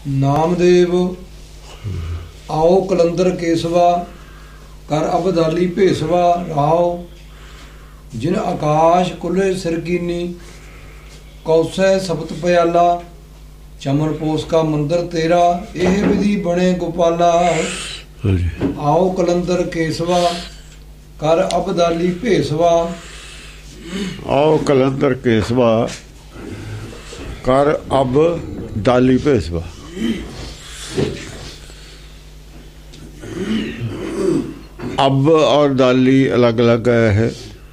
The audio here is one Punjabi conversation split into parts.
ਨਾਮਦੇਵ ਆਓ ਕਲੰਦਰ ਕੇਸਵਾ ਕਰ ਅਬਦਾਲੀ ਭੇਸਵਾ ਰਾਓ ਜਿਨ ਆਕਾਸ਼ ਕੁਲੇ ਸਿਰਕੀਨੀ ਕੌਸੈ ਸਪਤ ਪਿਆਲਾ ਚਮਨ ਪੋਸ ਕਾ ਮੰਦਰ ਤੇਰਾ ਇਹ ਵਿਧੀ ਬਣੇ ਗੋਪਾਲਾ। ਆਓ ਕਲੰਦਰ ਕੇਸਵਾ ਕਰ ਅਬਦਾਲੀ ਭੇਸਵਾ। ਆਓ ਕਲੰਦਰ ਕੇਸਵਾ ਕਰ ਅਬ ਦਾਲੀ ਭੇਸਵਾ। अब और दाली अलग अलग है।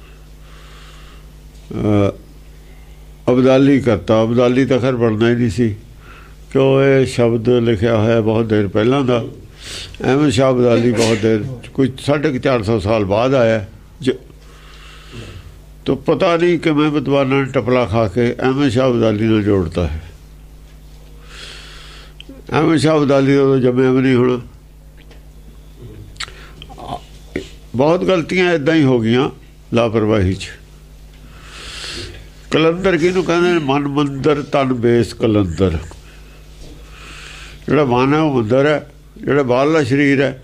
अबदाली करता, अबदाली तो खैर बनना ही नहीं सी क्यों ये शब्द लिखा है बहुत देर पहला का। अहमद शाह अबदाली बहुत देर कोई 450 साल बाद आया जो तो पता नहीं कि मैं विद्वाना ने टपला खा के अहमद शाह अबदाली ने जोड़ता है। अहमद शाह अबदाली तो जमे भी नहीं होना। बहुत गलतियां इदा ही हो गई लापरवाही च। कलंदर किहनूं कहंदे ने? मन मंदर तन बेस कलंदर। जिहड़ा मन है वो मंदर है, जिहड़ा बाहरला शरीर है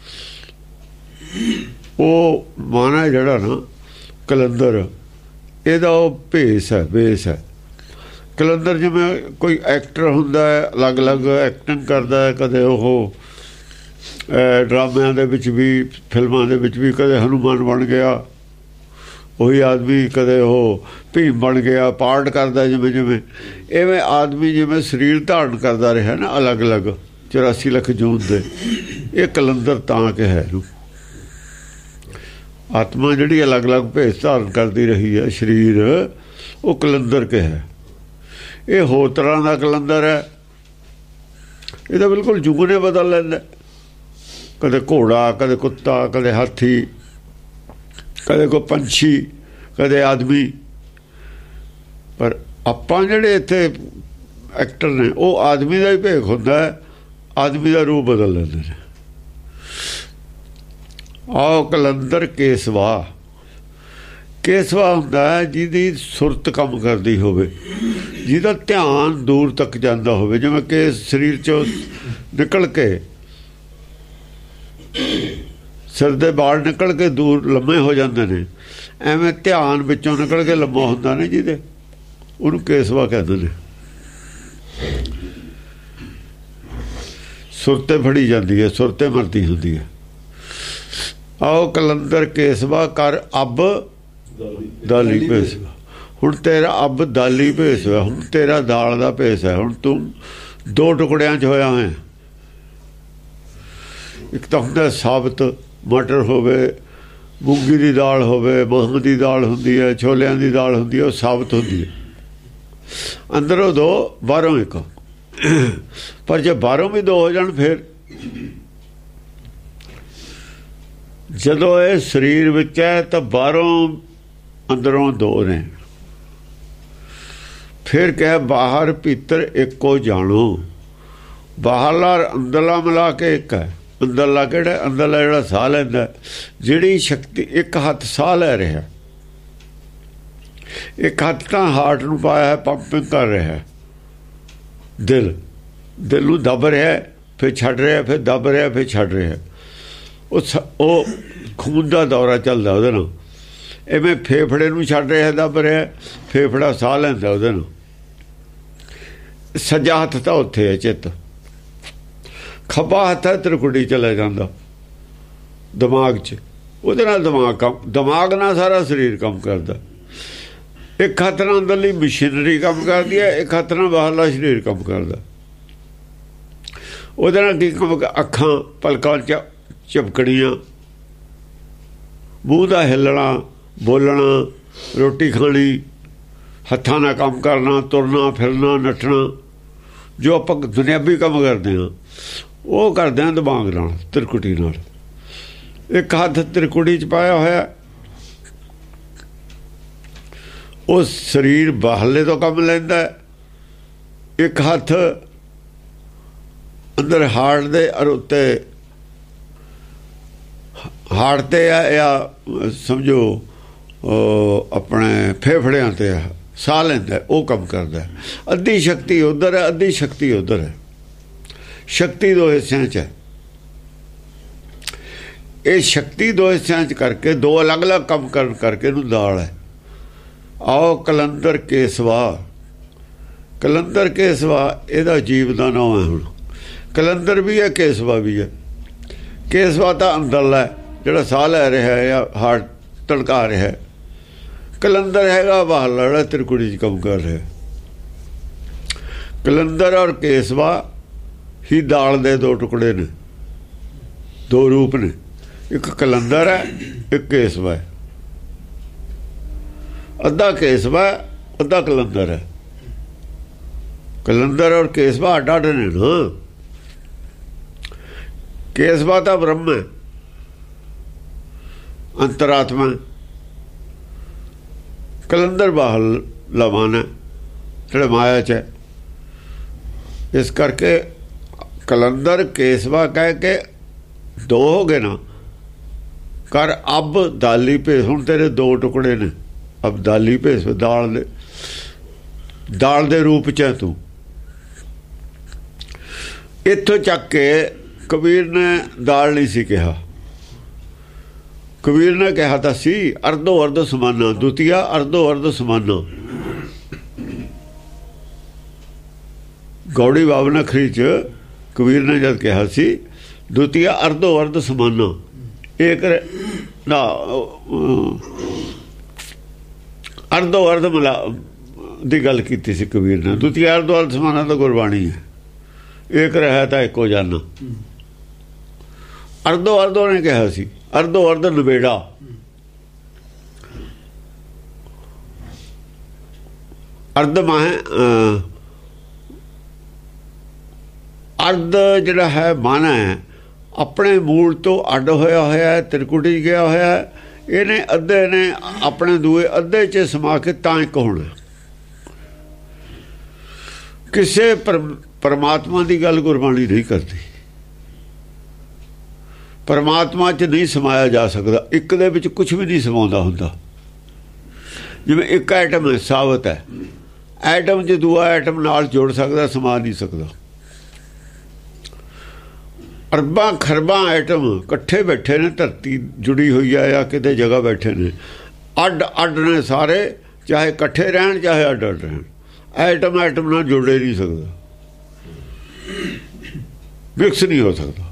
वो मन है जिहड़ा ना कलंदर, इहदा वो भेस है, बेस है। कलंदर जिवें कोई एक्टर हुंदा है अलग अलग एक्टिंग करदा है, कदे ओह ड्रामिਆਂ ਦੇ ਵਿੱਚ ਵੀ ਫਿਲਮਾਂ ਦੇ ਵਿੱਚ ਵੀ ਕਦੇ ਹਨੂਮਾਨ ਬਣ ਗਿਆ ਉਹੀ ਆਦਮੀ, ਕਦੇ ਉਹ ਭੀਮ ਬਣ ਗਿਆ, ਪਾਰਟ ਕਰਦਾ ਜਿਵੇਂ ਜਿਵੇਂ ਇਵੇਂ ਆਦਮੀ ਜਿਵੇਂ ਸਰੀਰ ਧਾਰਨ ਕਰਦਾ ਰਿਹਾ ਨਾ ਅਲੱਗ ਅਲੱਗ 84 ਲੱਖ ਜੂਨ ਦੇ। ਇਹ ਕਲੰਦਰ ਤਾਂ ਕਿ ਹੈ ਨੂੰ ਆਤਮਾ ਜਿਹੜੀ ਅਲੱਗ ਅਲੱਗ ਭੇਸ ਧਾਰਨ ਕਰਦੀ ਰਹੀ ਹੈ ਸਰੀਰ, ਉਹ ਕਲੰਦਰ ਕੇ ਹੈ। ਇਹ ਹੋਰ ਤਰ੍ਹਾਂ ਦਾ ਕਲੰਦਰ ਹੈ। ਇਹਦਾ ਬਿਲਕੁਲ ਜੁਗਨੇ ਬਦਲ ਲੈਂਦਾ, ਕਦੇ ਘੋੜਾ, ਕਦੇ ਕੁੱਤਾ, ਕਦੇ ਹਾਥੀ, ਕਦੇ ਕੋਈ ਪੰਛੀ, ਕਦੇ ਆਦਮੀ। ਪਰ ਆਪਾਂ ਜਿਹੜੇ ਇੱਥੇ ਐਕਟਰ ਨੇ ਉਹ ਆਦਮੀ ਦਾ ਹੀ ਭੇਖ ਹੁੰਦਾ ਹੈ, ਆਦਮੀ ਦਾ ਰੂਪ ਬਦਲ ਲੈਂਦੇ ਨੇ। ਆਓ ਕਲੰਦਰ ਕੇਸਵਾ। ਕੇਸਵਾ ਹੁੰਦਾ ਹੈ ਜਿਹਦੀ ਸੁਰਤ ਕੰਮ ਕਰਦੀ ਹੋਵੇ, ਜਿਹਦਾ ਧਿਆਨ ਦੂਰ ਤੱਕ ਜਾਂਦਾ ਹੋਵੇ। ਜਿਵੇਂ ਕਿ ਸਰੀਰ 'ਚੋਂ ਨਿਕਲ ਕੇ ਸਿਰ ਦੇ ਵਾਲ ਨਿਕਲ ਕੇ ਦੂਰ ਲੰਮੇ ਹੋ ਜਾਂਦੇ ਨੇ, ਐਵੇਂ ਧਿਆਨ ਵਿੱਚੋਂ ਨਿਕਲ ਕੇ ਲੰਮਾ ਹੁੰਦਾ ਨੇ ਜਿਹਦੇ, ਉਹਨੂੰ ਕੇਸਵਾ ਕਹਿੰਦੇ ਨੇ। ਸੁਰਤੇ ਫੜੀ ਜਾਂਦੀ ਹੈ, ਸੁਰਤੇ ਮਰਦੀ ਹੁੰਦੀ ਹੈ। ਆਓ ਕਲੰਦਰ ਕੇਸਵਾ ਕਰ ਅਬ ਦਾਲੀ ਭੇਸਵਾ। ਹੁਣ ਤੇਰਾ ਅਬ ਦਾਲੀ ਭੇਸਵਾ, ਹੁਣ ਤੇਰਾ ਦਾਲ ਦਾ ਭੇਸ ਹੈ। ਹੁਣ ਤੂੰ ਦੋ ਟੁਕੜਿਆਂ 'ਚ ਹੋਇਆ ਹੈ। ਇੱਕ ਤਾਂ ਹੁੰਦਾ ਸਾਬਤ ਮਟਰ ਹੋਵੇ, ਮੂੰਗੀ ਦੀ ਦਾਲ ਹੋਵੇ, ਮਾਂਹ ਦੀ ਦਾਲ ਹੁੰਦੀ ਹੈ, ਛੋਲਿਆਂ ਦੀ ਦਾਲ ਹੁੰਦੀ ਹੈ, ਉਹ ਸਾਬਤ ਹੁੰਦੀ ਹੈ। ਅੰਦਰੋਂ ਦੋ ਬਾਹਰੋਂ ਇੱਕ। ਪਰ ਜੇ ਬਾਹਰੋਂ ਵੀ ਦੋ ਹੋ ਜਾਣ ਫਿਰ ਜਦੋਂ ਇਹ ਸਰੀਰ ਵਿੱਚ ਹੈ ਤਾਂ ਬਾਹਰੋਂ ਅੰਦਰੋਂ ਦੋ ਨੇ। ਫਿਰ ਕਹਿ ਬਾਹਰ ਭੀਤਰ ਇੱਕੋ ਜਾਣੋ। ਬਾਹਰਲਾ ਅੰਦਰਲਾ ਮਿਲਾ ਕੇ ਇੱਕ ਹੈ। ਅੰਦਰਲਾ ਕਿਹੜਾ? ਅੰਦਰਲਾ ਜਿਹੜਾ ਸਾਹ ਲੈਂਦਾ, ਜਿਹੜੀ ਸ਼ਕਤੀ। ਇੱਕ ਹੱਥ ਸਾਹ ਲੈ ਰਿਹਾ, ਇੱਕ ਹੱਥ ਤਾਂ ਹਾਰਟ ਨੂੰ ਪਾਇਆ ਹੈ, ਪੰਪਿੰਗ ਕਰ ਰਿਹਾ। ਦਿਲ ਨੂੰ ਦੱਬ ਰਿਹਾ, ਫਿਰ ਛੱਡ ਰਿਹਾ, ਫਿਰ ਦੱਬ ਰਿਹਾ, ਫਿਰ ਛੱਡ ਰਿਹਾ। ਉਹ ਖੂਨ ਦਾ ਦੌਰਾ ਚੱਲਦਾ ਉਹਦੇ ਨਾਲ। ਇਵੇਂ ਫੇਫੜੇ ਨੂੰ ਛੱਡ ਰਿਹਾ, ਦੱਬ ਰਿਹਾ, ਫੇਫੜਾ ਸਾਹ ਲੈਂਦਾ ਉਹਦੇ ਨਾਲ। ਸੱਜਾ ਹੱਥ ਤਾਂ ਉੱਥੇ ਹੈ ਚਿੱਤ, ਖੱਬਾ ਹੱਥ ਹੈ ਤ੍ਰਿਕੁਟੀ ਚਲਾ ਜਾਂਦਾ ਦਿਮਾਗ 'ਚ। ਉਹਦੇ ਨਾਲ ਦਿਮਾਗ ਨਾਲ ਸਾਰਾ ਸਰੀਰ ਕੰਮ ਕਰਦਾ। ਇੱਕ ਹੱਥ ਨਾਲ ਅੰਦਰਲੀ ਮਸ਼ੀਨਰੀ ਕੰਮ ਕਰਦੀ ਹੈ, ਇੱਕ ਹੱਥ ਨਾਲ ਬਾਹਰਲਾ ਸਰੀਰ ਕੰਮ ਕਰਦਾ। ਉਹਦੇ ਨਾਲ ਕੀ ਕੰਮ? ਅੱਖਾਂ ਪਲਕਾਂ ਝਪਕਣੀਆਂ, ਮੂੰਹ ਦਾ ਹਿੱਲਣਾ, ਬੋਲਣਾ, ਰੋਟੀ ਖਾਣੀ, ਹੱਥਾਂ ਨਾਲ ਕੰਮ ਕਰਨਾ, ਤੁਰਨਾ ਫਿਰਨਾ, ਨੱਠਣਾ। ਜੋ ਆਪਾਂ ਦੁਨਿਆਵੀ ਕੰਮ ਕਰਦੇ ਹਾਂ ਉਹ ਕਰਦੇ ਹਾਂ ਦਿਮਾਗ ਨਾਲ, ਤ੍ਰਿਕੁਟੀ ਨਾਲ। ਇੱਕ ਹੱਥ ਤ੍ਰਿਕੁਟੀ 'ਚ ਪਾਇਆ ਹੋਇਆ, ਉਹ ਸਰੀਰ ਬਾਹਰਲੇ ਤੋਂ ਕੰਮ ਲੈਂਦਾ। ਇੱਕ ਹੱਥ ਅੰਦਰ ਹਾਰਟ ਦੇ ਉੱਤੇ, ਹਾਰਟ 'ਤੇ ਆ ਜਾਂ ਸਮਝੋ ਆਪਣੇ ਫੇਫੜਿਆਂ 'ਤੇ ਸਾਹ ਲੈਂਦਾ, ਉਹ ਕੰਮ ਕਰਦਾ। ਅੱਧੀ ਸ਼ਕਤੀ ਉੱਧਰ ਹੈ, ਅੱਧੀ ਸ਼ਕਤੀ ਉੱਧਰ ਹੈ। ਸ਼ਕਤੀ ਦੋ ਹਿੱਸਿਆਂ 'ਚ ਹੈ। ਇਹ ਸ਼ਕਤੀ ਦੋ ਹਿੱਸਿਆਂ 'ਚ ਕਰਕੇ ਦੋ ਅਲੱਗ-ਅਲੱਗ ਕੰਮ ਕਰਨ ਕਰਕੇ ਇਹਨੂੰ ਦਾਲ ਹੈ। ਆਓ ਕਲੰਦਰ ਕੇਸਵਾ, ਕਲੰਦਰ ਕੇਸਵਾ ਇਹਦਾ ਜੀਵ ਦਾ ਨਾਮ ਹੈ। ਹੁਣ ਕਲੰਦਰ ਵੀ ਹੈ, ਕੇਸਵਾ ਵੀ ਹੈ। ਕੇਸਵਾ ਤਾਂ ਅੰਦਰਲਾ ਜਿਹੜਾ ਸਾਹ ਲੈ ਰਿਹਾ ਹੈ ਜਾਂ ਹਾਰਟ ਧੜਕਾ ਰਿਹਾ ਹੈ। ਕਲੰਦਰ ਹੈਗਾ ਬਾਹਰਲਾ ਜਿਹੜਾ ਤਿਰਕੁੜੀ 'ਚ ਕੰਮ ਕਰ ਰਿਹਾ। ਕਲੰਦਰ ਔਰ ਕੇਸਵਾ ਹੀ ਦਾਲ ਦੇ ਦੋ ਟੁਕੜੇ ਨੇ, ਦੋ ਰੂਪ ਨੇ। ਇੱਕ ਕਲੰਦਰ ਹੈ, ਇੱਕ ਕੇਸਵਾ ਹੈ। ਅੱਧਾ ਕੇਸਵਾ ਅੱਧਾ ਕਲੰਦਰ ਹੈ। ਕਲੰਦਰ ਔਰ ਕੇਸਵਾ ਅੱਡ ਅੱਡ ਨੇ ਨਾ। ਕੇਸਵਾ ਤਾਂ ਬ੍ਰਹਮ ਹੈ, ਅੰਤਰਾਤਮਾ। ਕਲੰਦਰ ਬਾਹਰ ਲਵਾਨ ਹੈ ਜਿਹੜਾ ਮਾਇਆ 'ਚ ਹੈ। ਇਸ ਕਰਕੇ ਕਲੰਦਰ ਕੇਸਵਾ ਕਹਿ ਕੇ ਦੋ ਹੋ ਗਏ ਨਾ। ਕਰ ਅਬ ਦਾਲੀ ਭੇਸ, ਹੁਣ ਤੇਰੇ ਦੋ ਟੁਕੜੇ ਨੇ। ਅਬ ਦਾਲੀ ਭੇਸ, ਦਾਲ ਦੇ ਰੂਪ 'ਚ ਹੈ ਤੂੰ। ਇੱਥੋਂ ਚੱਕ ਕੇ ਕਬੀਰ ਨੇ ਦਾਲ ਨਹੀਂ ਸੀ ਕਿਹਾ। ਕਬੀਰ ਨੇ ਕਿਹਾ ਤਾਂ ਸੀ ਅਰਧੋ ਅਰਧ ਸਮਾਨਾ, ਦੁਤੀਆ ਅਰਧੋ ਅਰਧ ਸਮਾਨਾ। ਗੌੜੀ ਬਾਵਨਖਰੀ 'ਚ ਕਬੀਰ ਨੇ ਜਦ ਕਿਹਾ ਸੀ ਦੁਤੀਆ ਅਰਧੋ ਅਰਧ ਸਮਾਨਾ, ਇੱਕ ਨਾ ਅਰਧੋ ਅਰਧ ਮਿਲਾ ਦੀ ਗੱਲ ਕੀਤੀ ਸੀ ਕਬੀਰ ਨੇ। ਦੁਤੀਆ ਅਰਧੋ ਅਰਧ ਸਮਾਨਾ ਤਾਂ ਗੁਰਬਾਣੀ ਹੈ। ਇੱਕ ਰਹਿ ਤਾਂ ਇੱਕੋ ਜਾਨਾ। ਅਰਧੋ ਅਰਧੋ ਨੇ ਕਿਹਾ ਸੀ, ਅਰਧੋ ਅਰਧ ਨਵੇੜਾ। ਅਰਧ ਮਾਹੇ ਅਰਧ ਜਿਹੜਾ ਹੈ ਮਨ ਹੈ ਆਪਣੇ ਮੂਲ ਤੋਂ ਅੱਡ ਹੋਇਆ ਹੋਇਆ ਹੈ, ਤਿਰਕੁਟੀ ਗਿਆ ਹੋਇਆ ਹੈ। ਇਹਨੇ ਅੱਧੇ ਨੇ ਆਪਣੇ ਦੂਏ ਅੱਧੇ 'ਚ ਸਮਾ ਕੇ ਤਾਂ ਇੱਕ ਹੋਣਾ। ਕਿਸੇ ਪਰਮਾਤਮਾ ਦੀ ਗੱਲ ਗੁਰਬਾਣੀ ਨਹੀਂ ਕਰਦੀ। ਪਰਮਾਤਮਾ 'ਚ ਨਹੀਂ ਸਮਾਇਆ ਜਾ ਸਕਦਾ। ਇੱਕ ਦੇ ਵਿੱਚ ਕੁਝ ਵੀ ਨਹੀਂ ਸਮਾਉਂਦਾ ਹੁੰਦਾ। ਜਿਵੇਂ ਇੱਕ ਐਟਮ ਸਾਬਤ ਹੈ, ਐਟਮ 'ਚ ਦੂਆ ਐਟਮ ਨਾਲ ਜੁੜ ਸਕਦਾ, ਸਮਾ ਨਹੀਂ ਸਕਦਾ। ਅਰਬਾਂ ਖਰਬਾਂ ਐਟਮ ਇਕੱਠੇ ਬੈਠੇ ਨੇ, ਧਰਤੀ ਜੁੜੀ ਹੋਈ ਹੈ ਜਾਂ ਕਿਤੇ ਜਗ੍ਹਾ ਬੈਠੇ ਨੇ, ਅੱਡ ਅੱਡ ਨੇ ਸਾਰੇ, ਚਾਹੇ ਇਕੱਠੇ ਰਹਿਣ ਚਾਹੇ ਅੱਡ ਅੱਡ ਰਹਿਣ। ਐਟਮ ਐਟਮ ਨਾਲ ਜੁੜੇ ਨਹੀਂ ਸਕਦਾ, ਮਿਕਸ ਨਹੀਂ ਹੋ ਸਕਦਾ।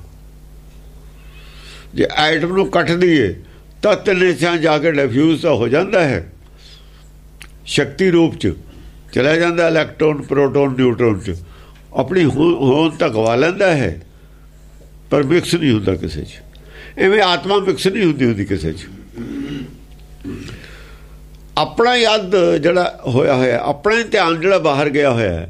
ਜੇ ਐਟਮ ਨੂੰ ਕੱਟ ਦਈਏ ਤਾਂ ਤਿੰਨੇ ਸਿਆਂ ਜਾ ਕੇ ਡਿਫਿਊਜ਼ ਤਾਂ ਹੋ ਜਾਂਦਾ ਹੈ, ਸ਼ਕਤੀ ਰੂਪ 'ਚ ਚਲਾ ਜਾਂਦਾ। ਇਲੈਕਟ੍ਰੋਨ ਪ੍ਰੋਟੋਨ ਨਿਊਟਰੋਨ 'ਚ ਆਪਣੀ ਹੋਂਦ ਤਾਂ ਗਵਾ ਲੈਂਦਾ ਹੈ, ਪਰ ਮਿਕਸ ਨਹੀਂ ਹੁੰਦਾ ਕਿਸੇ 'ਚ। ਐਵੇਂ ਆਤਮਾ ਮਿਕਸ ਨਹੀਂ ਹੁੰਦੀ ਕਿਸੇ 'ਚ। ਆਪਣਾ ਯਦ ਜਿਹੜਾ ਹੋਇਆ ਹੋਇਆ, ਆਪਣਾ ਧਿਆਨ ਜਿਹੜਾ ਬਾਹਰ ਗਿਆ ਹੋਇਆ,